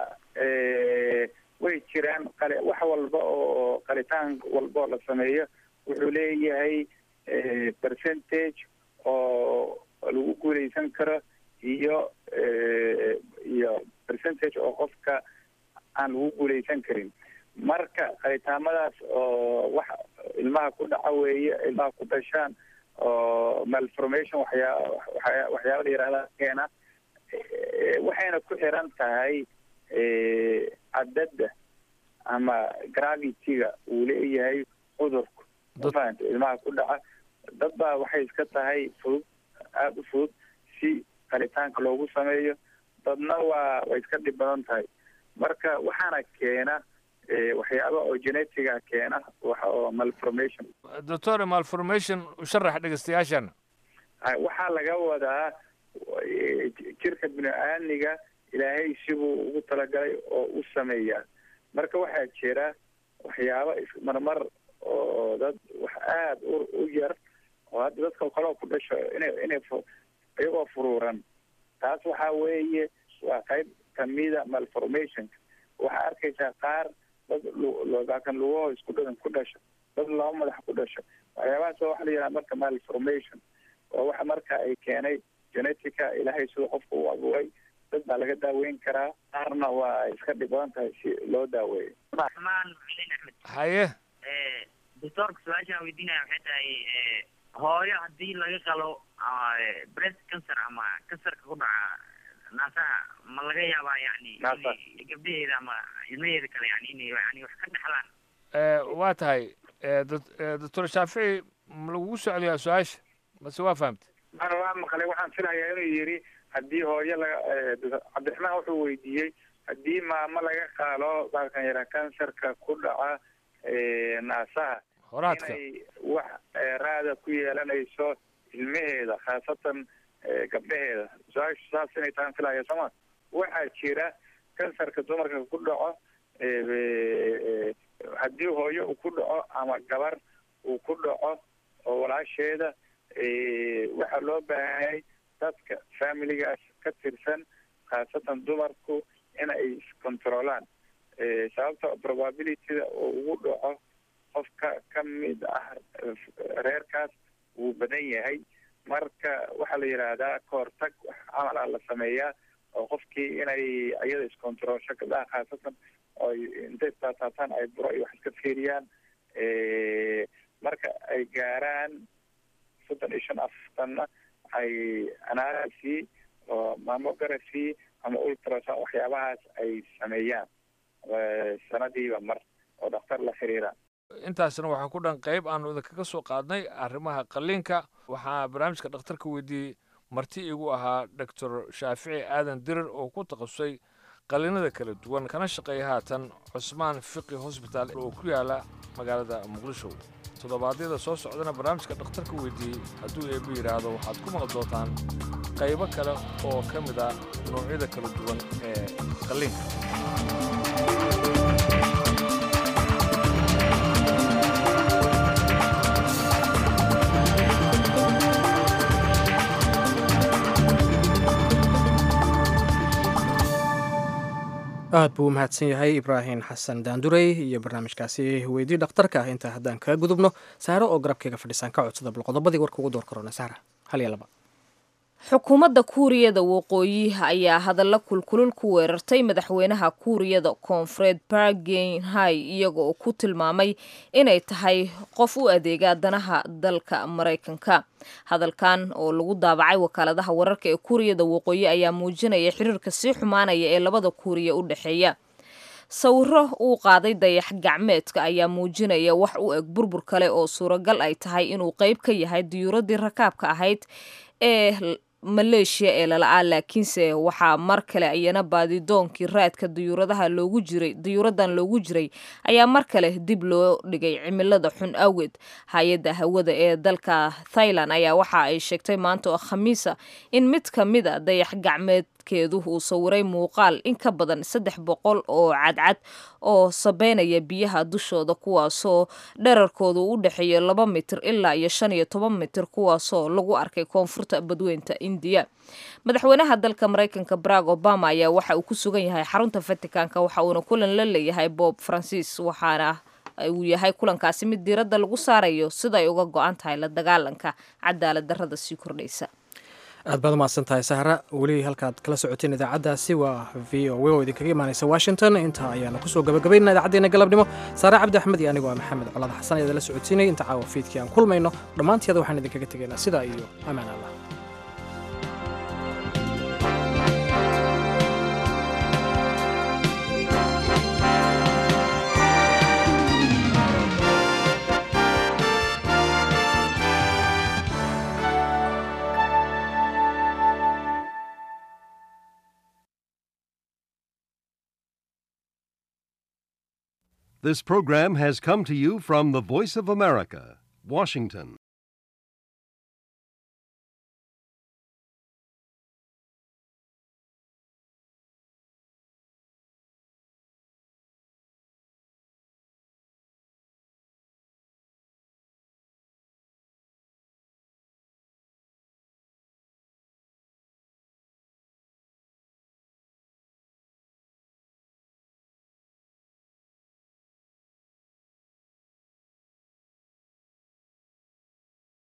Speaker 23: way jiraan qali wax walba oo qalitaan walba oo la sameeyo wuxuu leeyahay percentage oo lagu guuleysan karo iyo iyo percentage oo qofka aan lagu guuleysan karin marka qalitaamadaas oo wax ilmaha ku dhaca weeye ilmaha ku dhashaan oo malformation waxyaa waxyaa waxyaaba la yihahda keena waxayna ku xiran tahay cadada ama gravity-ga uu leeyahay cudurku mafahamta ilmaha ku dhaca dad baa waxay iska tahay fudud aada u fudud si qalitaanka loogu sameeyo dadna waa way iska dhib badan tahay marka waxaana keena waxyaaba oo genetiga keena waxa oo malformation
Speaker 21: doctor malformation u sharax dhegeystayaashan
Speaker 23: waxaa laga wadaa jirka bini-aadmiga ilaahay sibuu ugu talagalay oo u sameeyaa marka waxaa jira waxyaaba marmar oo dad wax aada u u yar oo hadda dadka kaloo ku dhasho inay inay iyagoo furuuran taas waxaa weeye waa qayb kamida malformation waxaa arkaysaa qaar dad loodakan lugahoo isku dhagan ku dhasho dad laba madax ku dhasho waxyaabahaas waxa la yidhaha marka malformation oo waxa marka ay keenay genetica ilaahay siduu qofka u abuuray dad baa laga daaweyn karaa qaarna waa iska dhib badan tahay si loo daaweeyo
Speaker 5: raxmaan xuseen axmed
Speaker 21: haye
Speaker 5: doctorka su-aashaan weydiinaya waxay tahay hooyo haddii laga qalo breast cancer ama kansarka ku dhaca naasaha ma laga yaabaa yani in gabdhaheeda ama ilmaheeda kale yani inay yani wax ka dhexlaan
Speaker 21: waa tahay doctor shaafici ma lagugu soo celiyaa su-aasha mase waa fahamtay
Speaker 23: mana waa maqlay waxaan filayaa inuu yidhi haddii hooyo laga cabdiraxmaan wuxuu weydiiyey haddii maamo laga qaalo baalkan yaraa kansarka ku dhaca naasaha
Speaker 21: horaadka
Speaker 23: inay wax raada ku yeelanayso ilmaheeda khaasatan gabdhaheeda su-aashu saas inay tahan filaya sooma waxaa jira kansarka dumarka ku dhaco haddii hooyo uu ku dhaco ama gabar uu ku dhaco oo walaasheeda waxaa loo baahanyay dadka familigaas ka tirsan khaasatan dumarku in ay iscontrolaan sababta probabilityda oo ugu dhaco qofka ka mid ah reerkaas wuu badan yahay marka waxaa la yidhaahdaa kahortag wax camal ah la sameeyaa oo qofkii inay iyada iscontrolsho gabdhaha khaasatan oo intay taataataan ay buro iyo wax iska fiiriyaan marka ay gaaraan soddon iyo shan afartanna ay analysis oo mammography ama ultrasound waxyaabahaas ay sameeyaan sanadiiba mar oo dhakhtar la xiriira
Speaker 21: intaasna waxaa ku dhan qayb aanu idinkaga soo qaadnay arrimaha qalliinka waxaa barnaamijka dhakhtarka weydiiyey marti igu ahaa doctor shaafici aadan dirir oo ku takhasusay qalliinada kala duwan kana shaqeeya haatan cusmaan fiqi hosbitaal oo ku yaala magaalada muqdisho toddobaadyada soo socdana barnaamijka dhakhtarka weydiiyey hadduu eebbu yidhaahdo waxaad ku maqli doontaan qaybo kale oo ka mid ah noocyada kala duwan ee qalliinka
Speaker 1: aad buu u mahadsan yahay ibraahim xasan daandurey iyo barnaamijkaasi weydii dhakhtarka ah intaa haddaan kaga gudubno saare oo garabkayga fadhisaan ka codsada bal qodobadii warka ugu door karona saara hal iyo laba
Speaker 2: xukuumadda kuuriyada waqooyi ayaa hadalla kulkulul ku weerartay madaxweynaha kuuriyada koonfureed Park Geun-hye iyaga oo ku tilmaamay inay tahay qof u adeega danaha dalka Mareykanka. hadalkan oo lagu daabacay wakaaladaha wararka ee kuuriyada waqooyi ayaa muujinaya xiriirka sii xumaanaya ee labada kuuriya u dhexeeya. sawiro uu qaaday dayax gacmeedka ayaa muujinaya wax u eg burbur kale oo suuragal ay tahay inuu qayb ka yahay diyuuradii rakaabka ahayd ee maleeshiya ee lala-aa laakiinse waxaa mar kale ayana baadidoonkii raadka diyuuradaha loogu jiray diyuuradan loogu jiray ayaa mar kale dib loo dhigay cimilada xun awgeed. hay-adda hawada ee dalka Thailand ayaa waxa ay sheegtay maanta oo khamiisa in mid ka mid a dayax gacmeedkeedu uu sawiray muuqaal in ka badan saddex boqol oo cadcad oo sabeynaya biyaha dushooda kuwaasoo dherarkoodu u dhexeeyo laba mitir ilaa iyo shan iyo toban mitir kuwaasoo lagu arkay koonfurta badweynta India. madaxweynaha dalka Mareykanka Barack Obama ayaa waxa uu ku sugan yahay xarunta Vaticanka waxa uuna kulan la leeyahay Pope Francis waxaana uu yahay kulankaasi mid diiradda lagu saarayo sida ay uga go'an tahay la dagaalanka cadaalad darrada sii kordhaysa.
Speaker 1: aad baad umahadsan tahay sahra weli halkaad kala socoteen idaacaddaasi waa v o a oo idinkaga imaanaysa washington intaa ayaanu kusoo gabagabaynaa idaacaddeenna galabnimo saare cabdi axmed iyo anigoo ah maxamed colad xasan eeda la socodsiinay inta caawa fiidkii aan kulmayno dhammaanteeda waxaan idinkaga tegaynaa sidaa iyo amaan allah.
Speaker 6: This program has come to you from the Voice of America, Washington.